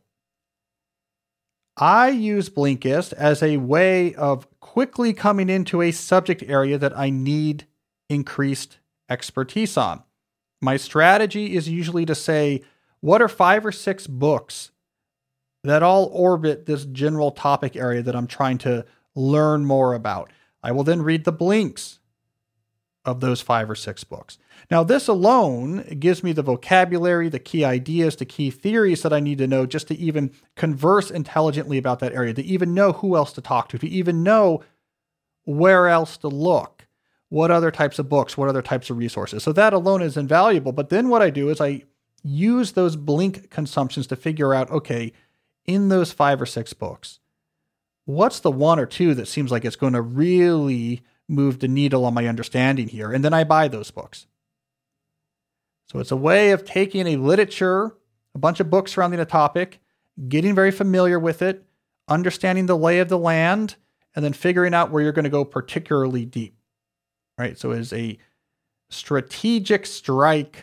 I use Blinkist as a way of quickly coming into a subject area that I need increased expertise on. My strategy is usually to say, what are 5 or 6 books that all orbit this general topic area that I'm trying to learn more about? I will then read the blinks of those 5 or 6 books. Now, this alone gives me the vocabulary, the key ideas, the key theories that I need to know just to even converse intelligently about that area, to even know who else to talk to even know where else to look, what other types of books, what other types of resources. So that alone is invaluable. But then what I do is I use those blink consumptions to figure out, okay, in those 5 or 6 books, what's the 1 or 2 that seems like it's going to really move the needle on my understanding here? And then I buy those books. So it's a way of taking a literature, a bunch of books surrounding a topic, getting very familiar with it, understanding the lay of the land, and then figuring out where you're going to go particularly deep. Right? So it is a strategic strike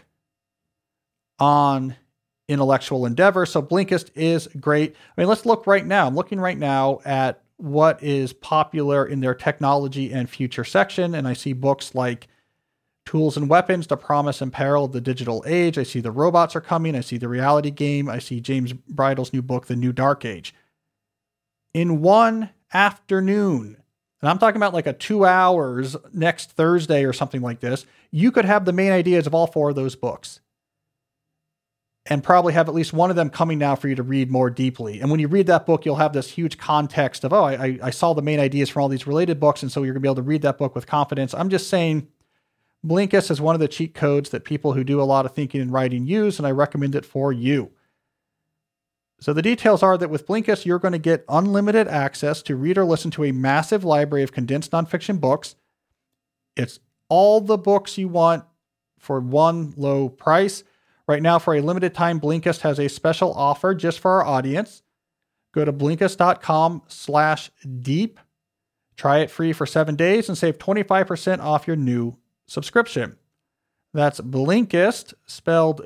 on intellectual endeavor. So Blinkist is great. I mean, let's look right now. I'm looking right now at what is popular in their technology and future section. And I see books like Tools and Weapons, The Promise and Peril of the Digital Age. I see The Robots Are Coming. I see The Reality Game. I see James Bridle's new book, The New Dark Age. In one afternoon, and I'm talking about like a 2 hours next Thursday or something like this, you could have the main ideas of all 4 of those books. And probably have at least one of them coming now for you to read more deeply. And when you read that book, you'll have this huge context of, I saw the main ideas from all these related books, and so you're going to be able to read that book with confidence. I'm just saying, Blinkist is one of the cheat codes that people who do a lot of thinking and writing use, and I recommend it for you. So the details are that with Blinkist, you're going to get unlimited access to read or listen to a massive library of condensed nonfiction books. It's all the books you want for one low price. Right now, for a limited time, Blinkist has a special offer just for our audience. Go to Blinkist.com/deep Try it free for 7 days and save 25% off your new subscription. That's Blinkist, spelled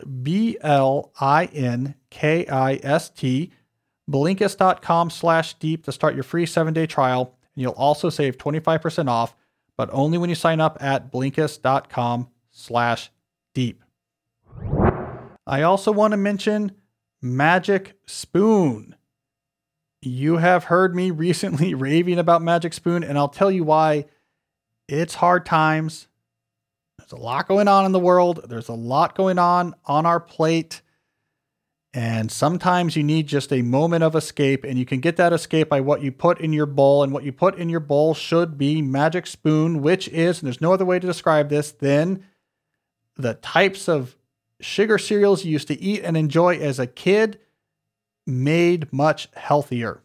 Blinkist, Blinkist.com/deep to start your free 7-day trial. And you'll also save 25% off, but only when you sign up at Blinkist.com/deep. I also want to mention Magic Spoon. You have heard me recently raving about Magic Spoon, and I'll tell you why. It's hard times. There's a lot going on in the world. There's a lot going on our plate. And sometimes you need just a moment of escape, and you can get that escape by what you put in your bowl. And what you put in your bowl should be Magic Spoon, which is, and there's no other way to describe this, than the types of sugar cereals you used to eat and enjoy as a kid, made much healthier.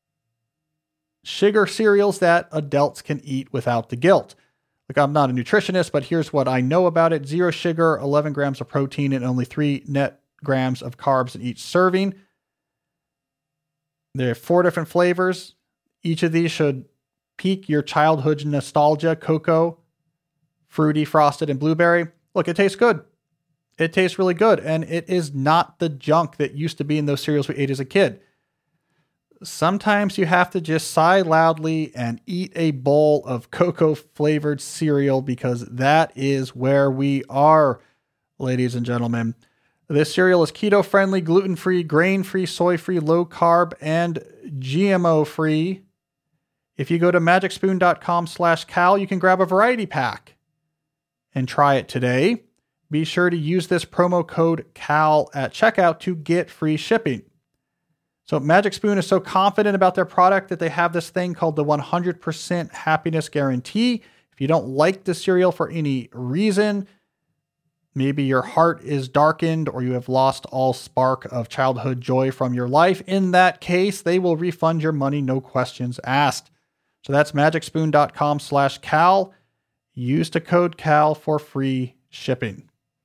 Sugar cereals that adults can eat without the guilt. Look, I'm not a nutritionist, but here's what I know about it. 0 sugar, 11 grams of protein, and only 3 net grams of carbs in each serving. There are 4 different flavors. Each of these should pique your childhood nostalgia: cocoa, fruity, frosted, and blueberry. Look, it tastes good. It tastes really good, and it is not the junk that used to be in those cereals we ate as a kid. Sometimes you have to just sigh loudly and eat a bowl of cocoa-flavored cereal, because that is where we are, ladies and gentlemen. This cereal is keto-friendly, gluten-free, grain-free, soy-free, low-carb, and GMO-free. If you go to magicspoon.com/Cal, you can grab a variety pack and try it today. Be sure to use this promo code CAL at checkout to get free shipping. So Magic Spoon is so confident about their product that they have this thing called the 100% happiness guarantee. If you don't like the cereal for any reason, maybe your heart is darkened or you have lost all spark of childhood joy from your life, in that case, they will refund your money, no questions asked. So that's magicspoon.com/Cal. Use the code CAL for free shipping.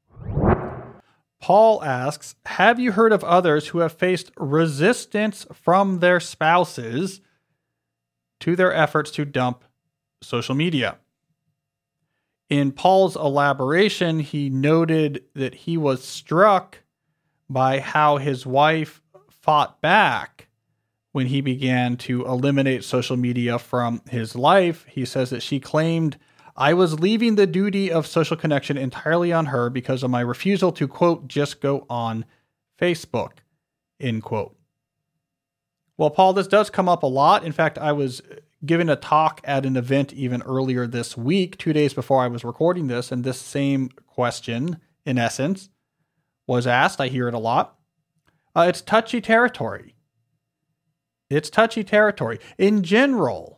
Paul asks, have you heard of others who have faced resistance from their spouses to their efforts to dump social media? In Paul's elaboration, he noted that he was struck by how his wife fought back when he began to eliminate social media from his life. He says that she claimed, I was leaving the duty of social connection entirely on her because of my refusal to, quote, just go on Facebook, end quote. Well, Paul, this does come up a lot. In fact, I was giving a talk at an event even earlier this week, 2 days before I was recording this, and this same question, in essence, was asked. I hear it a lot. It's touchy territory. It's touchy territory. In general,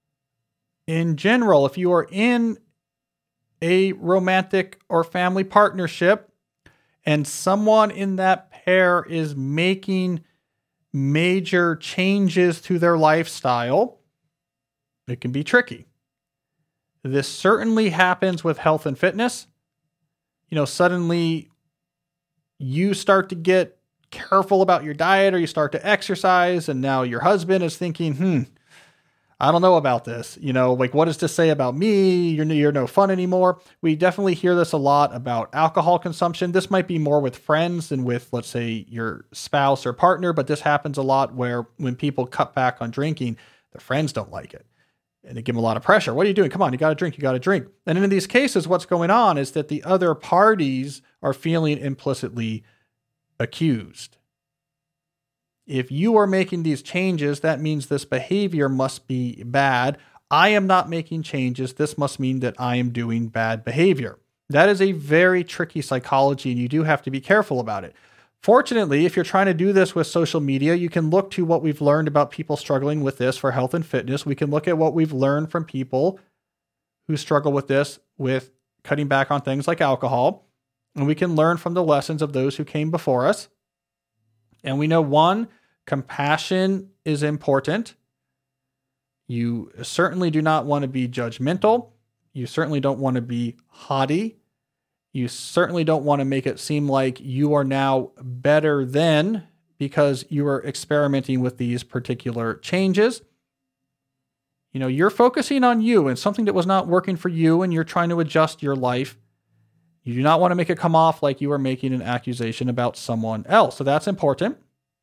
if you are in a romantic or family partnership and someone in that pair is making major changes to their lifestyle, it can be tricky. This certainly happens with health and fitness. Suddenly you start to get careful about your diet, or you start to exercise, and now your husband is thinking, I don't know about this. What does this say about me? You're no fun anymore. We definitely hear this a lot about alcohol consumption. This might be more with friends than with, let's say, your spouse or partner, but this happens a lot where when people cut back on drinking, their friends don't like it. And they give them a lot of pressure. What are you doing? Come on, you got to drink. And in these cases, what's going on is that the other parties are feeling implicitly accused. If you are making these changes, that means this behavior must be bad. I am not making changes. This must mean that I am doing bad behavior. That is a very tricky psychology, and you do have to be careful about it. Fortunately, if you're trying to do this with social media, you can look to what we've learned about people struggling with this for health and fitness. We can look at what we've learned from people who struggle with this, with cutting back on things like alcohol. And we can learn from the lessons of those who came before us. And we know, one, compassion is important. You certainly do not want to be judgmental. You certainly don't want to be haughty. You certainly don't want to make it seem like you are now better than because you are experimenting with these particular changes. You're focusing on you and something that was not working for you, and you're trying to adjust your life. You do not want to make it come off like you are making an accusation about someone else. So that's important.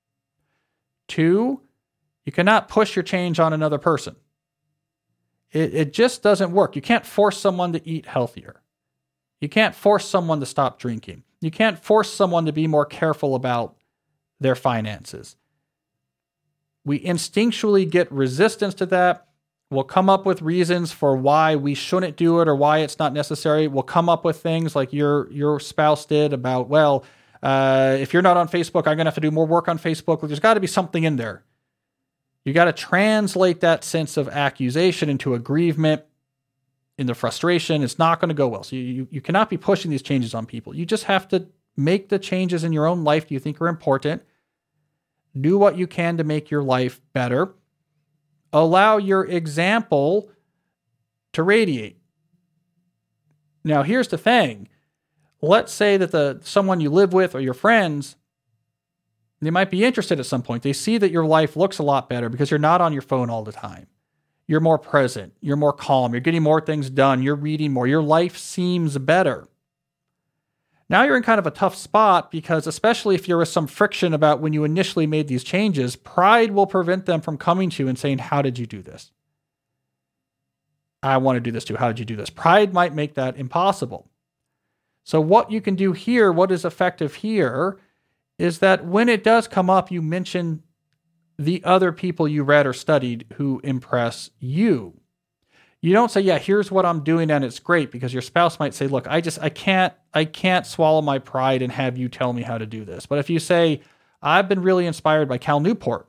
2, you cannot push your change on another person. It just doesn't work. You can't force someone to eat healthier. You can't force someone to stop drinking. You can't force someone to be more careful about their finances. We instinctually get resistance to that. We'll come up with reasons for why we shouldn't do it or why it's not necessary. We'll come up with things like your spouse did about, if you're not on Facebook, I'm going to have to do more work on Facebook. There's got to be something in there. You got to translate that sense of accusation into aggrievement, into frustration. It's not going to go well. So you cannot be pushing these changes on people. You just have to make the changes in your own life you think are important. Do what you can to make your life better. Allow your example to radiate. Now, here's the thing. Let's say that someone you live with or your friends, they might be interested at some point. They see that your life looks a lot better because you're not on your phone all the time. You're more present. You're more calm. You're getting more things done. You're reading more. Your life seems better. Now you're in kind of a tough spot because, especially if you're with some friction about when you initially made these changes, pride will prevent them from coming to you and saying, how did you do this? I want to do this too. How did you do this? Pride might make that impossible. So what you can do here, what is effective here, is that when it does come up, you mention the other people you read or studied who impress you. You don't say, yeah, here's what I'm doing and it's great, because your spouse might say, look, I can't swallow my pride and have you tell me how to do this. But if you say, I've been really inspired by Cal Newport.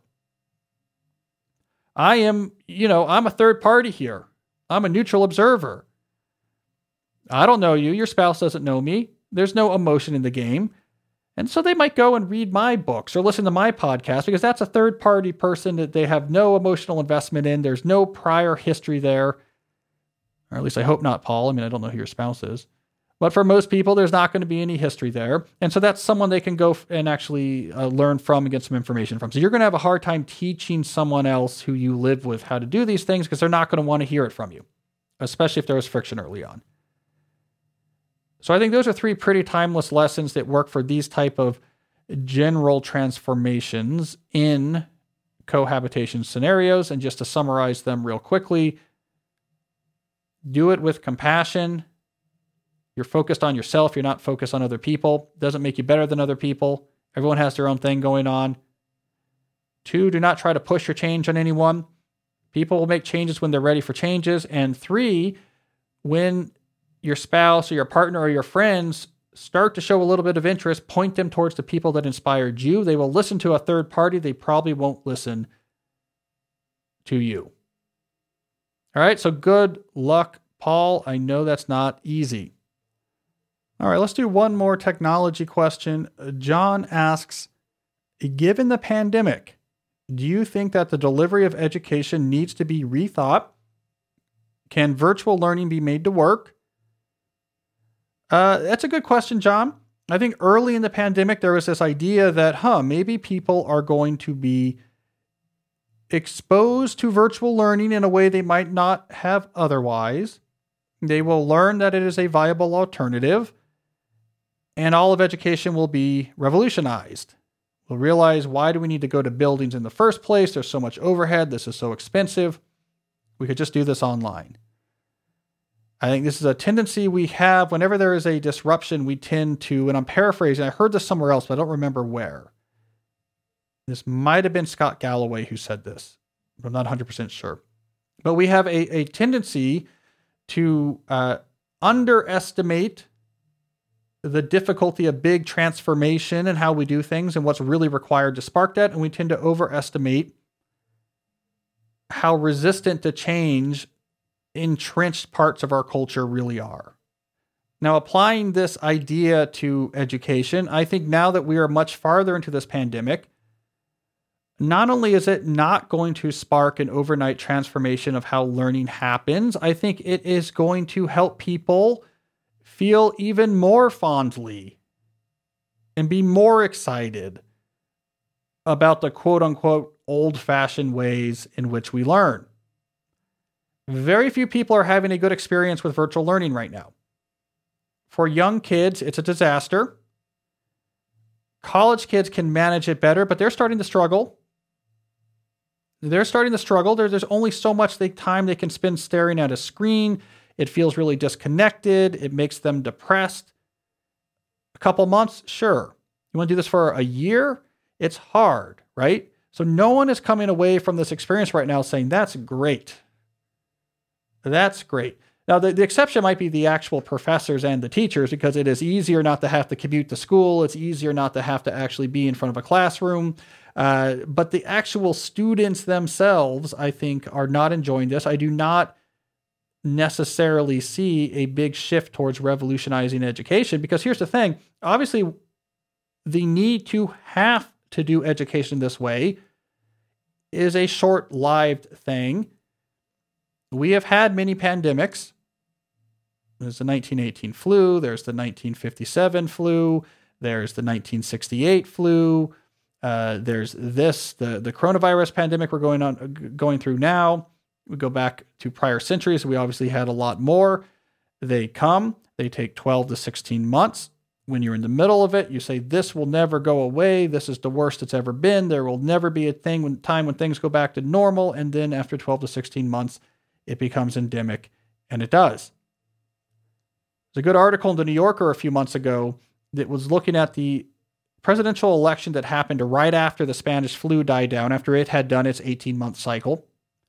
I'm a third party here. I'm a neutral observer. I don't know you. Your spouse doesn't know me. There's no emotion in the game. And so they might go and read my books or listen to my podcast because that's a third party person that they have no emotional investment in. There's no prior history there. Or at least I hope not, Paul. I don't know who your spouse is. But for most people, there's not going to be any history there. And so that's someone they can go and actually learn from and get some information from. So you're going to have a hard time teaching someone else who you live with how to do these things because they're not going to want to hear it from you, especially if there was friction early on. So I think those are 3 pretty timeless lessons that work for these type of general transformations in cohabitation scenarios. And just to summarize them real quickly, do it with compassion. You're focused on yourself. You're not focused on other people. It doesn't make you better than other people. Everyone has their own thing going on. 2, do not try to push your change on anyone. People will make changes when they're ready for changes. And 3, when your spouse or your partner or your friends start to show a little bit of interest, point them towards the people that inspired you. They will listen to a third party. They probably won't listen to you. All right, so good luck, Paul. I know that's not easy. All right, let's do one more technology question. John asks, given the pandemic, do you think that the delivery of education needs to be rethought? Can virtual learning be made to work? That's a good question, John. I think early in the pandemic, there was this idea that, maybe people are going to be exposed to virtual learning in a way they might not have otherwise. They will learn that it is a viable alternative, and all of education will be revolutionized. We'll realize, why do we need to go to buildings in the first place? There's so much overhead. This is so expensive. We could just do this online. I think this is a tendency we have whenever there is a disruption. We tend to, and I'm paraphrasing, I heard this somewhere else, but I don't remember where. This might have been Scott Galloway who said this, but I'm not 100% sure. But we have a tendency to underestimate the difficulty of big transformation and how we do things and what's really required to spark that. And we tend to overestimate how resistant to change entrenched parts of our culture really are. Now, applying this idea to education, I think now that we are much farther into this pandemic, not only is it not going to spark an overnight transformation of how learning happens, I think it is going to help people feel even more fondly and be more excited about the quote unquote old-fashioned ways in which we learn. Very few people are having a good experience with virtual learning right now. For young kids, it's a disaster. College kids can manage it better, but they're starting to struggle. There's only so much time they can spend staring at a screen. It feels really disconnected. It makes them depressed. A couple months, sure. You want to do this for a year? It's hard, right? So no one is coming away from this experience right now saying, that's great. That's great. Now, the exception might be the actual professors and the teachers, because it is easier not to have to commute to school. It's easier not to have to actually be in front of a classroom. But the actual students themselves, I think, are not enjoying this. I do not necessarily see a big shift towards revolutionizing education, because here's the thing. Obviously, the need to have to do education this way is a short-lived thing. We have had many pandemics. There's the 1918 flu. There's the 1957 flu. There's the 1968 flu. There's the coronavirus pandemic we're going through now. We go back to prior centuries. We obviously had a lot more. They take 12 to 16 months. When you're in the middle of it, you say, this will never go away. This is the worst it's ever been. There will never be a time when things go back to normal. And then after 12 to 16 months, it becomes endemic, and it does. There's a good article in the New Yorker a few months ago that was looking at the presidential election that happened right after the Spanish flu died down, after it had done its 18-month cycle.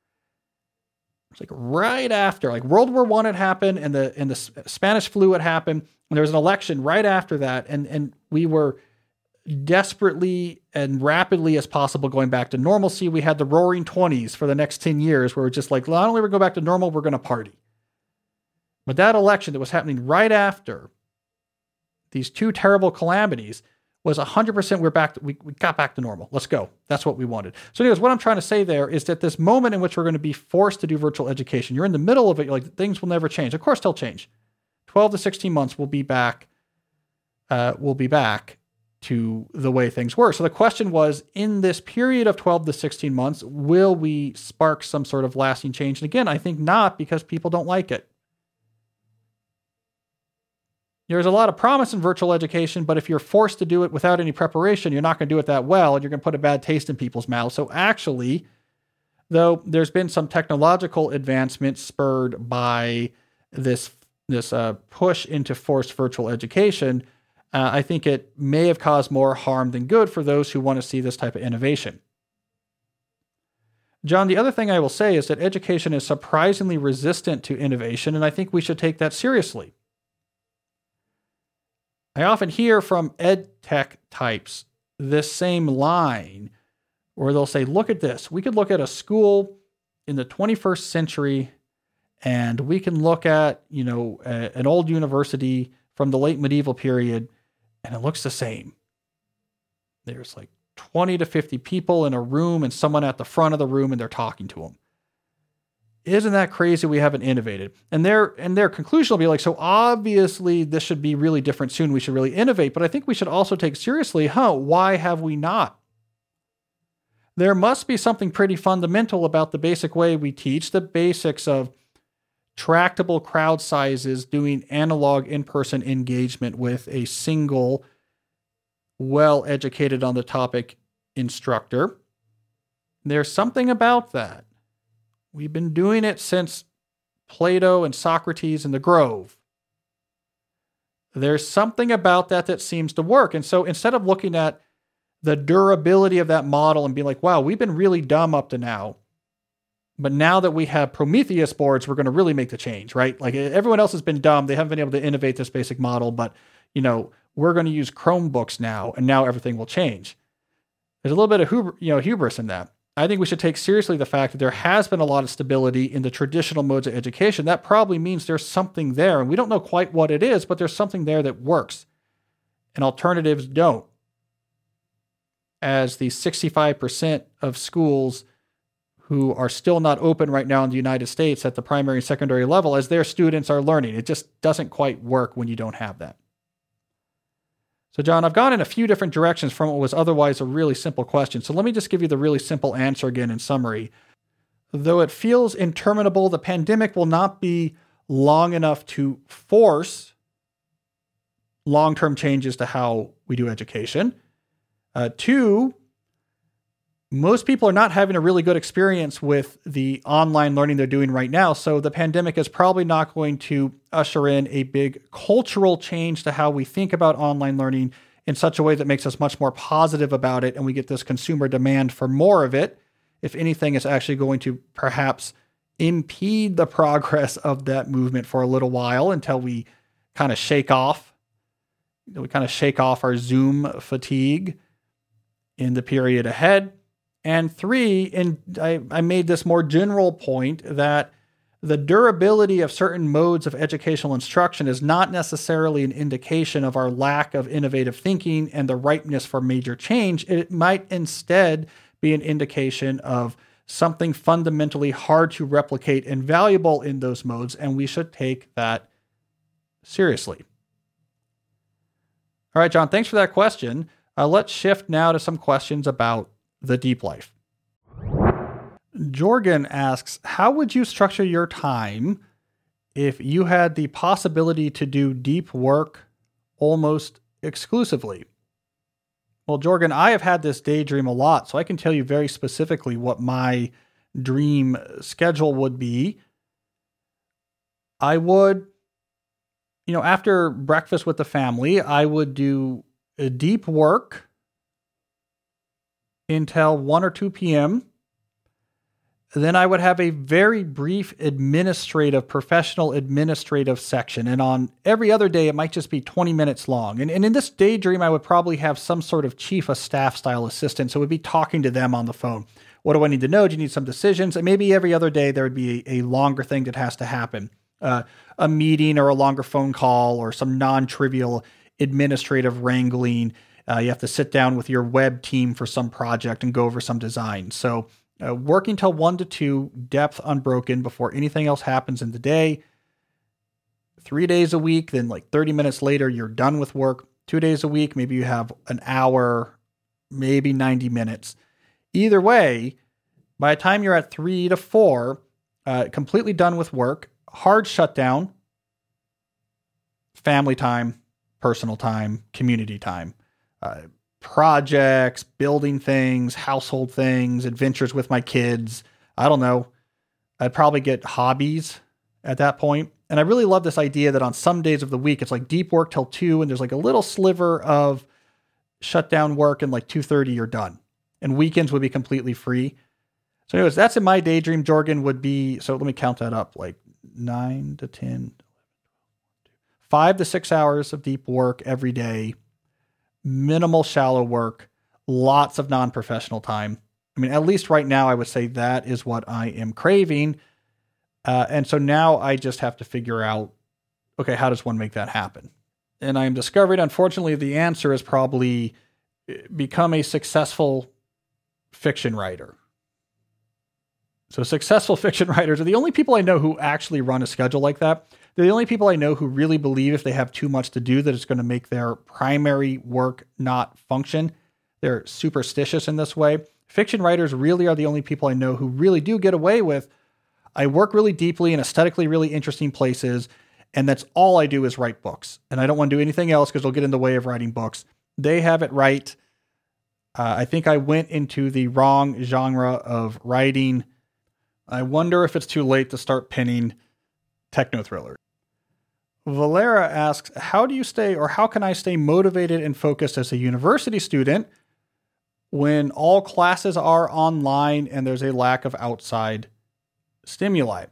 It's like right after, like World War I had happened, and the Spanish flu had happened, and there was an election right after that, and we were desperately and rapidly as possible going back to normalcy. We had the roaring 20s for the next 10 years where we're just like, not only we're going back to normal, we're going to party. But that election that was happening right after these two terrible calamities was 100% we got back to normal. Let's go. That's what we wanted. So anyways, what I'm trying to say there is that this moment in which we're going to be forced to do virtual education, you're in the middle of it, you're like, things will never change. Of course they'll change. 12 to 16 months we'll be back to the way things were. So the question was, in this period of 12 to 16 months, will we spark some sort of lasting change? And again, I think not, because people don't like it. There's a lot of promise in virtual education, but if you're forced to do it without any preparation, you're not going to do it that well, and you're going to put a bad taste in people's mouths. So actually, though there's been some technological advancements spurred by this push into forced virtual education, I think it may have caused more harm than good for those who want to see this type of innovation. John, the other thing I will say is that education is surprisingly resistant to innovation, and I think we should take that seriously. I often hear from ed tech types this same line where they'll say, look at this. We could look at a school in the 21st century, and we can look at, an old university from the late medieval period, and it looks the same. There's like 20 to 50 people in a room and someone at the front of the room, and they're talking to them. Isn't that crazy? We haven't innovated. And their conclusion will be like, so obviously this should be really different soon. We should really innovate. But I think we should also take seriously, why have we not? There must be something pretty fundamental about the basic way we teach, the basics of tractable crowd sizes, doing analog in-person engagement with a single, well-educated on the topic instructor. There's something about that. We've been doing it since Plato and Socrates and the Grove. There's something about that seems to work. And so instead of looking at the durability of that model and being like, wow, we've been really dumb up to now, but now that we have Prometheus boards, we're going to really make the change, right? Like everyone else has been dumb. They haven't been able to innovate this basic model, but we're going to use Chromebooks now, and now everything will change. There's a little bit of hubris in that. I think we should take seriously the fact that there has been a lot of stability in the traditional modes of education. That probably means there's something there, and we don't know quite what it is, but there's something there that works, and alternatives don't. As the 65% of schools who are still not open right now in the United States at the primary and secondary level, as their students are learning, it just doesn't quite work when you don't have that. So, John, I've gone in a few different directions from what was otherwise a really simple question. So let me just give you the really simple answer again in summary. Though it feels interminable, the pandemic will not be long enough to force long-term changes to how we do education. Two, most people are not having a really good experience with the online learning they're doing right now. So the pandemic is probably not going to usher in a big cultural change to how we think about online learning in such a way that makes us much more positive about it. And we get this consumer demand for more of it. If anything, it's actually going to perhaps impede the progress of that movement for a little while until we kind of shake off our Zoom fatigue in the period ahead. And three, and I made this more general point that the durability of certain modes of educational instruction is not necessarily an indication of our lack of innovative thinking and the ripeness for major change. It might instead be an indication of something fundamentally hard to replicate and valuable in those modes, and we should take that seriously. All right, John, thanks for that question. Let's shift now to some questions about the deep life. Jorgen asks, how would you structure your time if you had the possibility to do deep work almost exclusively? Well, Jorgen, I have had this daydream a lot, so I can tell you very specifically what my dream schedule would be. I would, after breakfast with the family, I would do a deep work until 1 or 2 p.m. Then I would have a very brief professional administrative section. And on every other day, it might just be 20 minutes long. And in this daydream, I would probably have some sort of chief of staff style assistant. So I would be talking to them on the phone. What do I need to know? Do you need some decisions? And maybe every other day, there would be a longer thing that has to happen. A meeting or a longer phone call or some non-trivial administrative wrangling. You have to sit down with your web team for some project and go over some design. So working till 1 to 2, depth unbroken before anything else happens in the day. 3 days a week, then like 30 minutes later, you're done with work. 2 days a week, maybe you have an hour, maybe 90 minutes. Either way, by the time you're at 3 to 4, completely done with work, hard shutdown, family time, personal time, community time, projects, building things, household things, adventures with my kids. I don't know. I'd probably get hobbies at that point. And I really love this idea that on some days of the week, it's like deep work till 2, and there's like a little sliver of shutdown work, and like 2:30 you're done. And weekends would be completely free. So anyways, that's in my daydream. Jorgen would be, so let me count that up, like 9 to 10, 5 to 6 hours of deep work every day. Minimal shallow work, lots of non-professional time. I mean, at least right now, I would say that is what I am craving. And so now I just have to figure out, okay, how does one make that happen? And I am discovering, unfortunately, the answer is probably become a successful fiction writer. So successful fiction writers are the only people I know who actually run a schedule like that. They're the only people I know who really believe if they have too much to do that it's going to make their primary work not function. They're superstitious in this way. Fiction writers really are the only people I know who really do get away with, I work really deeply in aesthetically really interesting places, and that's all I do is write books. And I don't want to do anything else because it'll get in the way of writing books. They have it right. I think I went into the wrong genre of writing. I wonder if it's too late to start penning techno thriller. Valera asks, how can I stay motivated and focused as a university student when all classes are online and there's a lack of outside stimuli?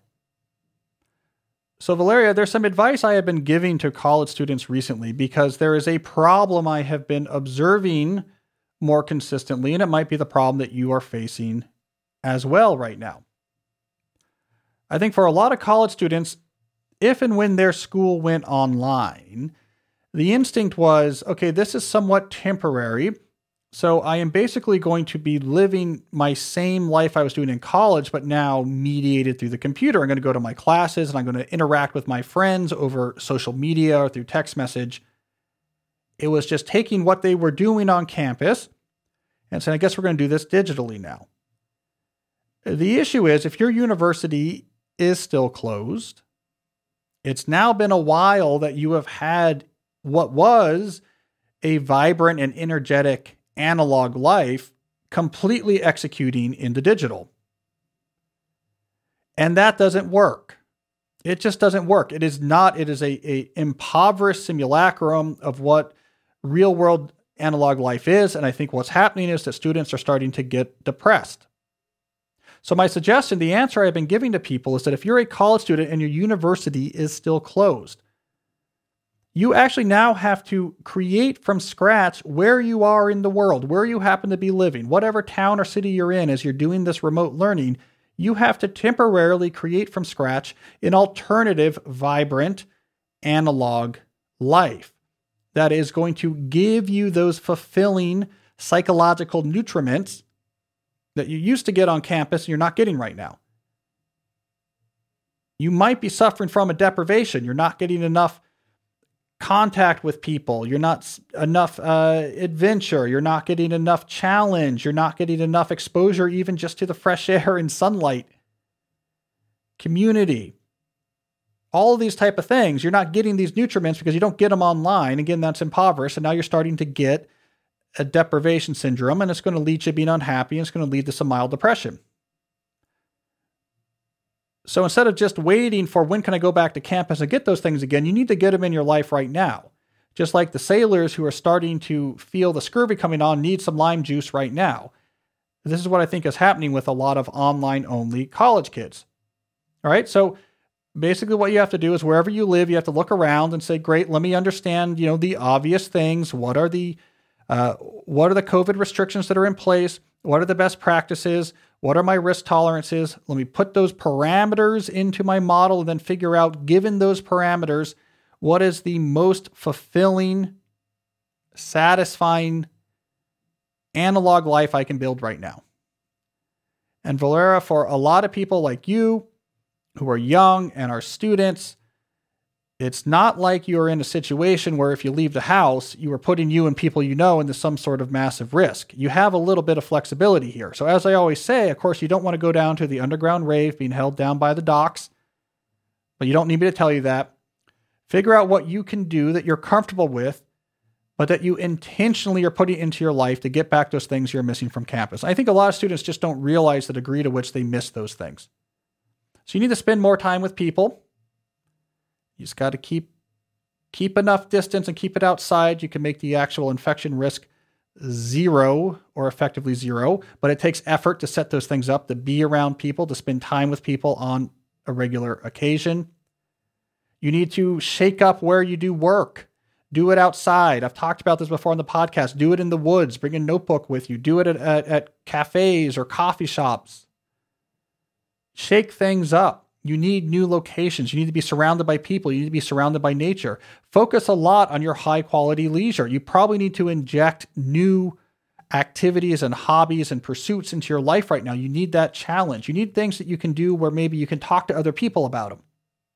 So Valeria, there's some advice I have been giving to college students recently because there is a problem I have been observing more consistently, and it might be the problem that you are facing as well right now. I think for a lot of college students, if and when their school went online, the instinct was, okay, this is somewhat temporary. So I am basically going to be living my same life I was doing in college, but now mediated through the computer. I'm going to go to my classes and I'm going to interact with my friends over social media or through text message. It was just taking what they were doing on campus and saying, I guess we're going to do this digitally now. The issue is if your university is still closed, it's now been a while that you have had what was a vibrant and energetic analog life completely executing into digital. And that doesn't work. It just doesn't work. It is a impoverished simulacrum of what real world analog life is. And I think what's happening is that students are starting to get depressed. So my suggestion, the answer I've been giving to people is that if you're a college student and your university is still closed, you actually now have to create from scratch where you are in the world, where you happen to be living, whatever town or city you're in as you're doing this remote learning. You have to temporarily create from scratch an alternative, vibrant, analog life that is going to give you those fulfilling psychological nutriments that you used to get on campus and you're not getting right now. You might be suffering from a deprivation. You're not getting enough contact with people. You're not enough adventure. You're not getting enough challenge. You're not getting enough exposure even just to the fresh air and sunlight. Community. All of these type of things. You're not getting these nutriments because you don't get them online. Again, that's impoverished. And now you're starting to get a deprivation syndrome, and it's going to lead to being unhappy, and it's going to lead to some mild depression. So instead of just waiting for when can I go back to campus and get those things again, you need to get them in your life right now. Just like the sailors who are starting to feel the scurvy coming on need some lime juice right now. This is what I think is happening with a lot of online-only college kids. All right, so basically what you have to do is wherever you live, you have to look around and say, great, let me understand, the obvious things. What are the COVID restrictions that are in place? What are the best practices? What are my risk tolerances? Let me put those parameters into my model and then figure out, given those parameters, what is the most fulfilling, satisfying analog life I can build right now. And Valera, for a lot of people like you who are young and are students, it's not like you're in a situation where if you leave the house, you are putting you and people you know into some sort of massive risk. You have a little bit of flexibility here. So as I always say, of course, you don't want to go down to the underground rave being held down by the docks, but you don't need me to tell you that. Figure out what you can do that you're comfortable with, but that you intentionally are putting into your life to get back those things you're missing from campus. I think a lot of students just don't realize the degree to which they miss those things. So you need to spend more time with people. You just got to keep enough distance and keep it outside. You can make the actual infection risk zero or effectively zero, but it takes effort to set those things up, to be around people, to spend time with people on a regular occasion. You need to shake up where you do work. Do it outside. I've talked about this before on the podcast. Do it in the woods. Bring a notebook with you. Do it at cafes or coffee shops. Shake things up. You need new locations. You need to be surrounded by people. You need to be surrounded by nature. Focus a lot on your high quality leisure. You probably need to inject new activities and hobbies and pursuits into your life right now. You need that challenge. You need things that you can do where maybe you can talk to other people about them.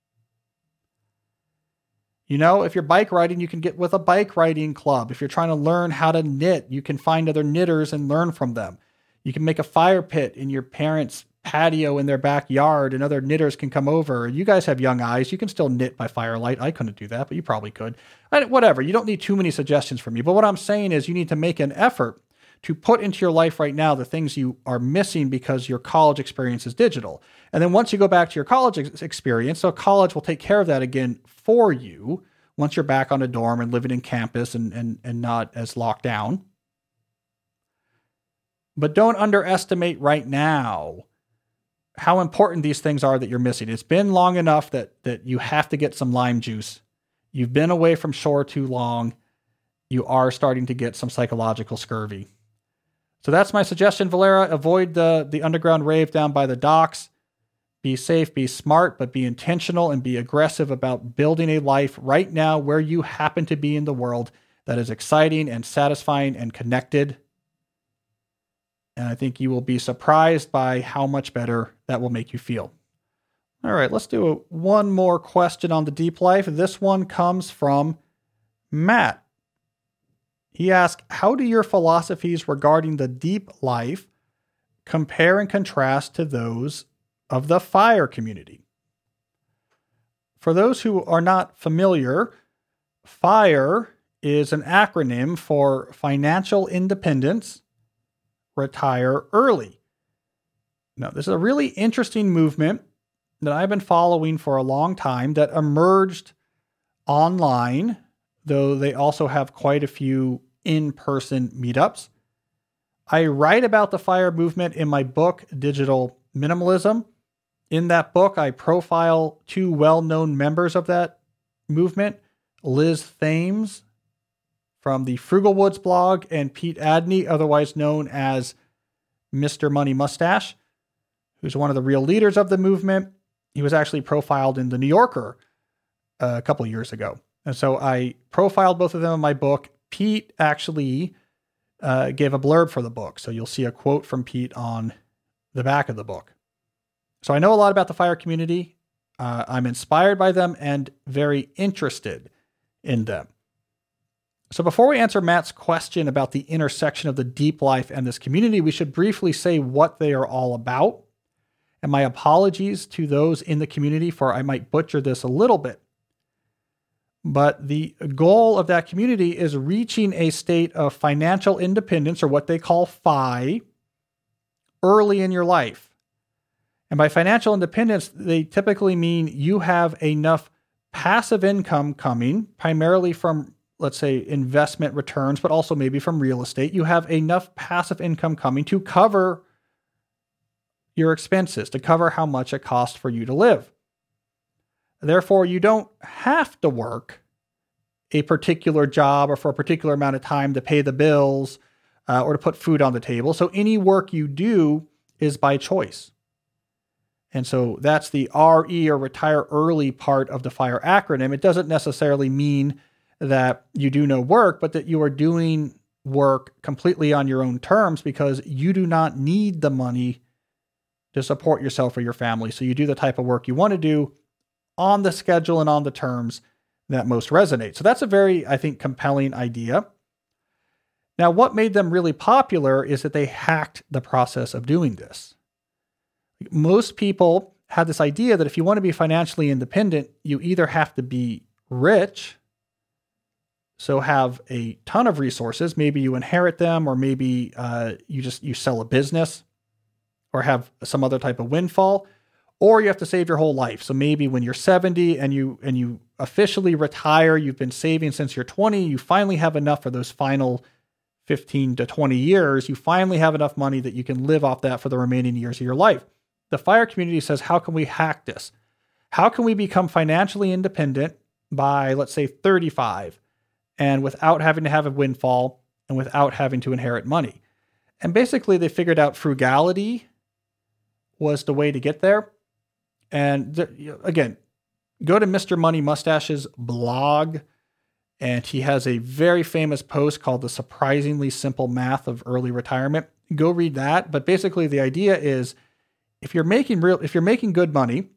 If you're bike riding, you can get with a bike riding club. If you're trying to learn how to knit, you can find other knitters and learn from them. You can make a fire pit in your parents' patio in their backyard and other knitters can come over. You guys have young eyes. You can still knit by firelight. I couldn't do that, but you probably could. Whatever. You don't need too many suggestions from me. But what I'm saying is you need to make an effort to put into your life right now the things you are missing because your college experience is digital. And then once you go back to your college experience, so college will take care of that again for you once you're back on a dorm and living in campus and not as locked down. But don't underestimate right now how important these things are that you're missing. It's been long enough that you have to get some lime juice. You've been away from shore too long. You are starting to get some psychological scurvy. So that's my suggestion, Valera. Avoid the underground rave down by the docks. Be safe, be smart, but be intentional and be aggressive about building a life right now where you happen to be in the world that is exciting and satisfying and connected. And I think you will be surprised by how much better that will make you feel. All right, let's do one more question on the deep life. This one comes from Matt. He asked, how do your philosophies regarding the deep life compare and contrast to those of the FIRE community. For those who are not familiar, FIRE is an acronym for Financial Independence, Retire Early. Now, this is a really interesting movement that I've been following for a long time that emerged online, though they also have quite a few in-person meetups. I write about the FIRE movement in my book, Digital Minimalism. In that book, I profile two well-known members of that movement, Liz Thames from the Frugal Woods blog and Pete Adney, otherwise known as Mr. Money Mustache, who's one of the real leaders of the movement. He was actually profiled in The New Yorker a couple of years ago. And so I profiled both of them in my book. Pete actually gave a blurb for the book. So you'll see a quote from Pete on the back of the book. So I know a lot about the FIRE community. I'm inspired by them and very interested in them. So before we answer Matt's question about the intersection of the deep life and this community, we should briefly say what they are all about. And my apologies to those in the community for I might butcher this a little bit. But the goal of that community is reaching a state of financial independence, or what they call FI, early in your life. And by financial independence, they typically mean you have enough passive income coming, primarily from, let's say, investment returns, but also maybe from real estate. You have enough passive income coming to cover your expenses, to cover how much it costs for you to live. Therefore, you don't have to work a particular job or for a particular amount of time to pay the bills or to put food on the table. So any work you do is by choice. And so that's the RE, or Retire Early, part of the FIRE acronym. It doesn't necessarily mean that you do no work, but that you are doing work completely on your own terms because you do not need the money to support yourself or your family. So you do the type of work you want to do on the schedule and on the terms that most resonate. So that's a very, I think, compelling idea. Now, what made them really popular is that they hacked the process of doing this. Most people had this idea that if you want to be financially independent, you either have to be rich, so have a ton of resources, maybe you inherit them, or maybe you sell a business or have some other type of windfall, or you have to save your whole life. So maybe when you're 70 and you officially retire, you've been saving since you're 20, you finally have enough for those final 15 to 20 years. You finally have enough money that you can live off that for the remaining years of your life. The FIRE community says, how can we hack this? How can we become financially independent by, let's say, 35, and without having to have a windfall and without having to inherit money? And basically, they figured out frugality was the way to get there. And again, go to Mr. Money Mustache's blog, and he has a very famous post called The Surprisingly Simple Math of Early Retirement. Go read that. But basically, the idea is if you're making good money,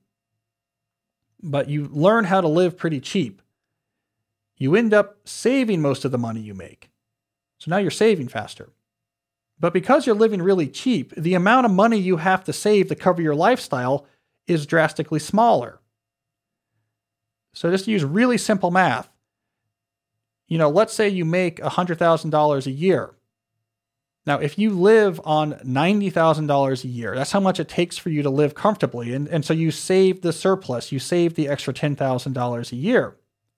but you learn how to live pretty cheap, you end up saving most of the money you make. So now you're saving faster. But because you're living really cheap, the amount of money you have to save to cover your lifestyle is drastically smaller. So just to use really simple math, let's say you make $100,000 a year. Now, if you live on $90,000 a year, that's how much it takes for you to live comfortably. And so you save the surplus, you save the extra $10,000 a year.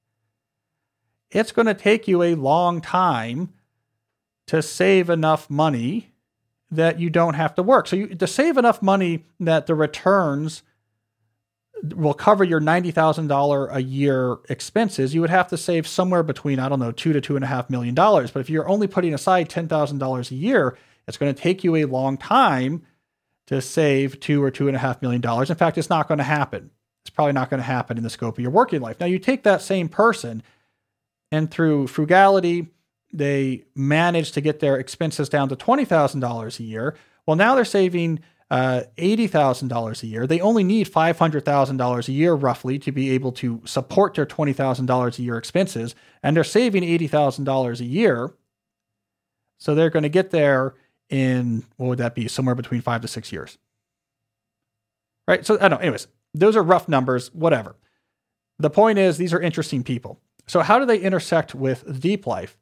It's going to take you a long time to save enough money that you don't have to work. So to save enough money that the returns will cover your $90,000 a year expenses, you would have to save somewhere between, $2 to $2.5 million. But if you're only putting aside $10,000 a year, it's going to take you a long time to save $2 or $2.5 million. In fact, it's not going to happen. It's probably not going to happen in the scope of your working life. Now, you take that same person, and through frugality, they managed to get their expenses down to $20,000 a year. Well, now they're saving $80,000 a year. They only need $500,000 a year, roughly, to be able to support their $20,000 a year expenses, and they're saving $80,000 a year. So they're going to get there in, what would that be? Somewhere between 5 to 6 years. Right? So I don't know. Anyways, those are rough numbers, whatever. The point is, these are interesting people. So how do they intersect with the deep life?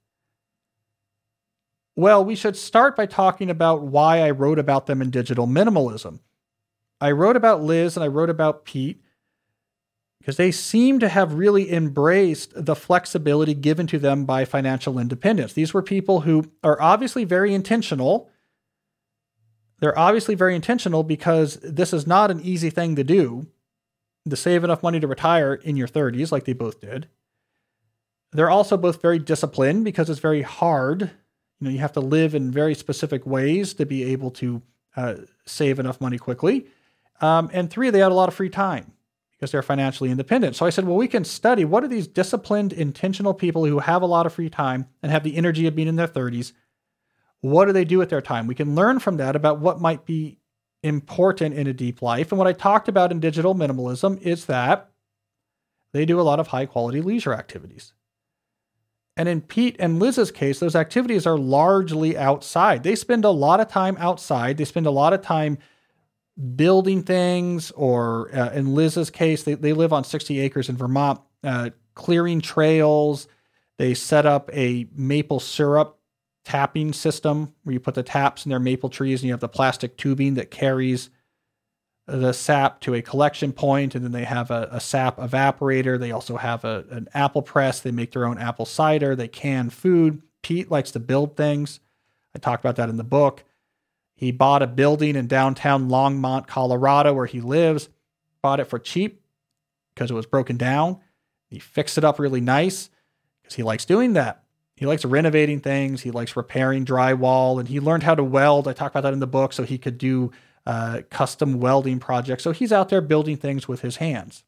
Well, we should start by talking about why I wrote about them in Digital Minimalism. I wrote about Liz and I wrote about Pete because they seem to have really embraced the flexibility given to them by financial independence. These were people who are obviously very intentional. They're obviously very intentional because this is not an easy thing to do, to save enough money to retire in your 30s like they both did. They're also both very disciplined because it's very hard. You have to live in very specific ways to be able to save enough money quickly. And 3, they had a lot of free time because they're financially independent. So I said, well, we can study what are these disciplined, intentional people who have a lot of free time and have the energy of being in their 30s. What do they do with their time? We can learn from that about what might be important in a deep life. And what I talked about in Digital Minimalism is that they do a lot of high quality leisure activities. And in Pete and Liz's case, those activities are largely outside. They spend a lot of time outside. They spend a lot of time building things, or in Liz's case, they live on 60 acres in Vermont, clearing trails. They set up a maple syrup tapping system where you put the taps in their maple trees and you have the plastic tubing that carries the sap to a collection point, and then they have a sap evaporator. They also have an apple press. They make their own apple cider. They can food. Pete likes to build things. I talked about that in the book. He bought a building in downtown Longmont, Colorado, where he lives. Bought it for cheap because it was broken down. He fixed it up really nice because he likes doing that. He likes renovating things. He likes repairing drywall, and he learned how to weld. I talk about that in the book, so he could do custom welding projects. So he's out there building things with his hands.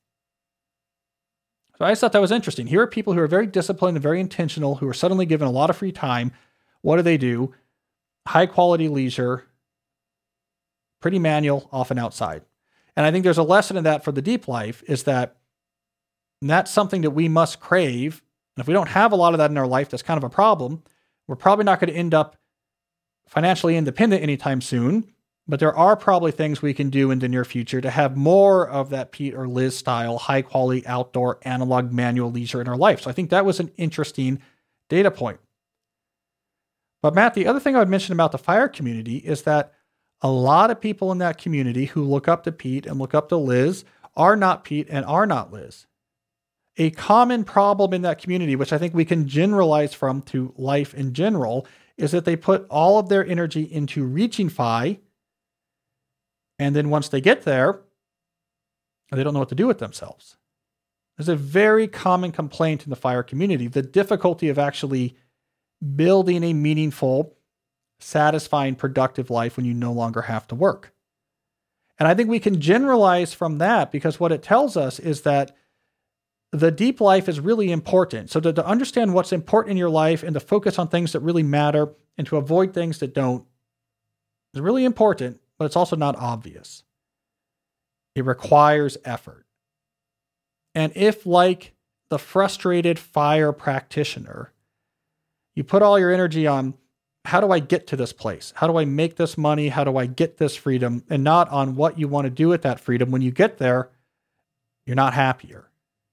So I just thought that was interesting. Here are people who are very disciplined and very intentional, who are suddenly given a lot of free time. What do? High quality leisure, pretty manual, often outside. And I think there's a lesson in that for the deep life, is that that's something that we must crave. And if we don't have a lot of that in our life, that's kind of a problem. We're probably not going to end up financially independent anytime soon. But there are probably things we can do in the near future to have more of that Pete or Liz style, high quality outdoor analog manual leisure in our life. So I think that was an interesting data point. But Matt, the other thing I would mention about the FIRE community is that a lot of people in that community who look up to Pete and look up to Liz are not Pete and are not Liz. A common problem in that community, which I think we can generalize from to life in general, is that they put all of their energy into reaching FI. And then once they get there, they don't know what to do with themselves. There's a very common complaint in the FIRE community, the difficulty of actually building a meaningful, satisfying, productive life when you no longer have to work. And I think we can generalize from that, because what it tells us is that the deep life is really important. So to understand what's important in your life and to focus on things that really matter and to avoid things that don't is really important. But it's also not obvious. It requires effort. And if, like the frustrated FIRE practitioner, you put all your energy on, how do I get to this place? How do I make this money? How do I get this freedom? And not on what you want to do with that freedom. When you get there, you're not happier.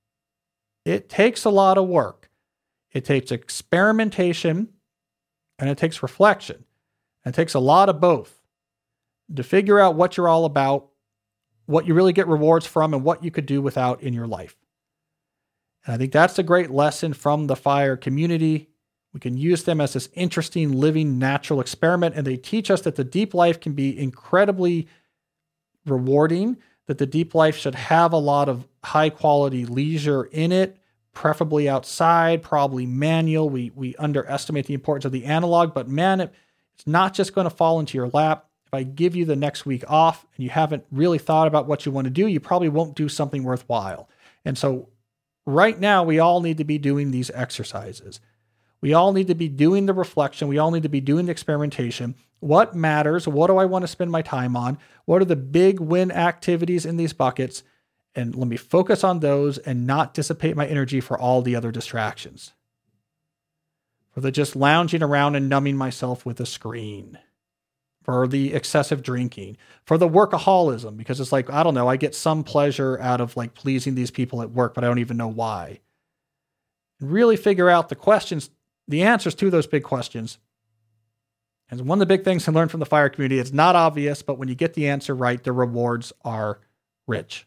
It takes a lot of work. It takes experimentation and it takes reflection. It takes a lot of both to figure out what you're all about, what you really get rewards from, and what you could do without in your life. And I think that's a great lesson from the FIRE community. We can use them as this interesting, living, natural experiment, and they teach us that the deep life can be incredibly rewarding, that the deep life should have a lot of high-quality leisure in it, preferably outside, probably manual. We underestimate the importance of the analog, but man, it's not just going to fall into your lap. If I give you the next week off and you haven't really thought about what you want to do, you probably won't do something worthwhile. And so right now, we all need to be doing these exercises. We all need to be doing the reflection. We all need to be doing the experimentation. What matters? What do I want to spend my time on? What are the big win activities in these buckets? And let me focus on those and not dissipate my energy for all the other distractions. For the just lounging around and numbing myself with a screen. for the excessive drinking, for the workaholism, because it's like, I don't know, I get some pleasure out of like pleasing these people at work, but I don't even know why. Really figure out the answers to those big questions. And one of the big things I learned from the fire community, it's not obvious, but when you get the answer right, the rewards are rich.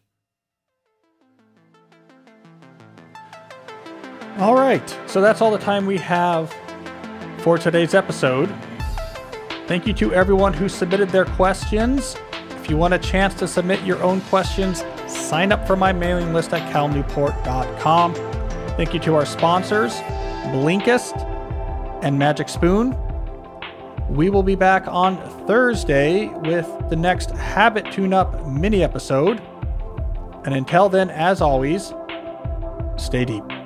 All right, so that's all the time we have for today's episode. Thank you to everyone who submitted their questions. If you want a chance to submit your own questions, sign up for my mailing list at calnewport.com. Thank you to our sponsors, Blinkist and Magic Spoon. We will be back on Thursday with the next Habit Tune-Up mini episode. And until then, as always, stay deep.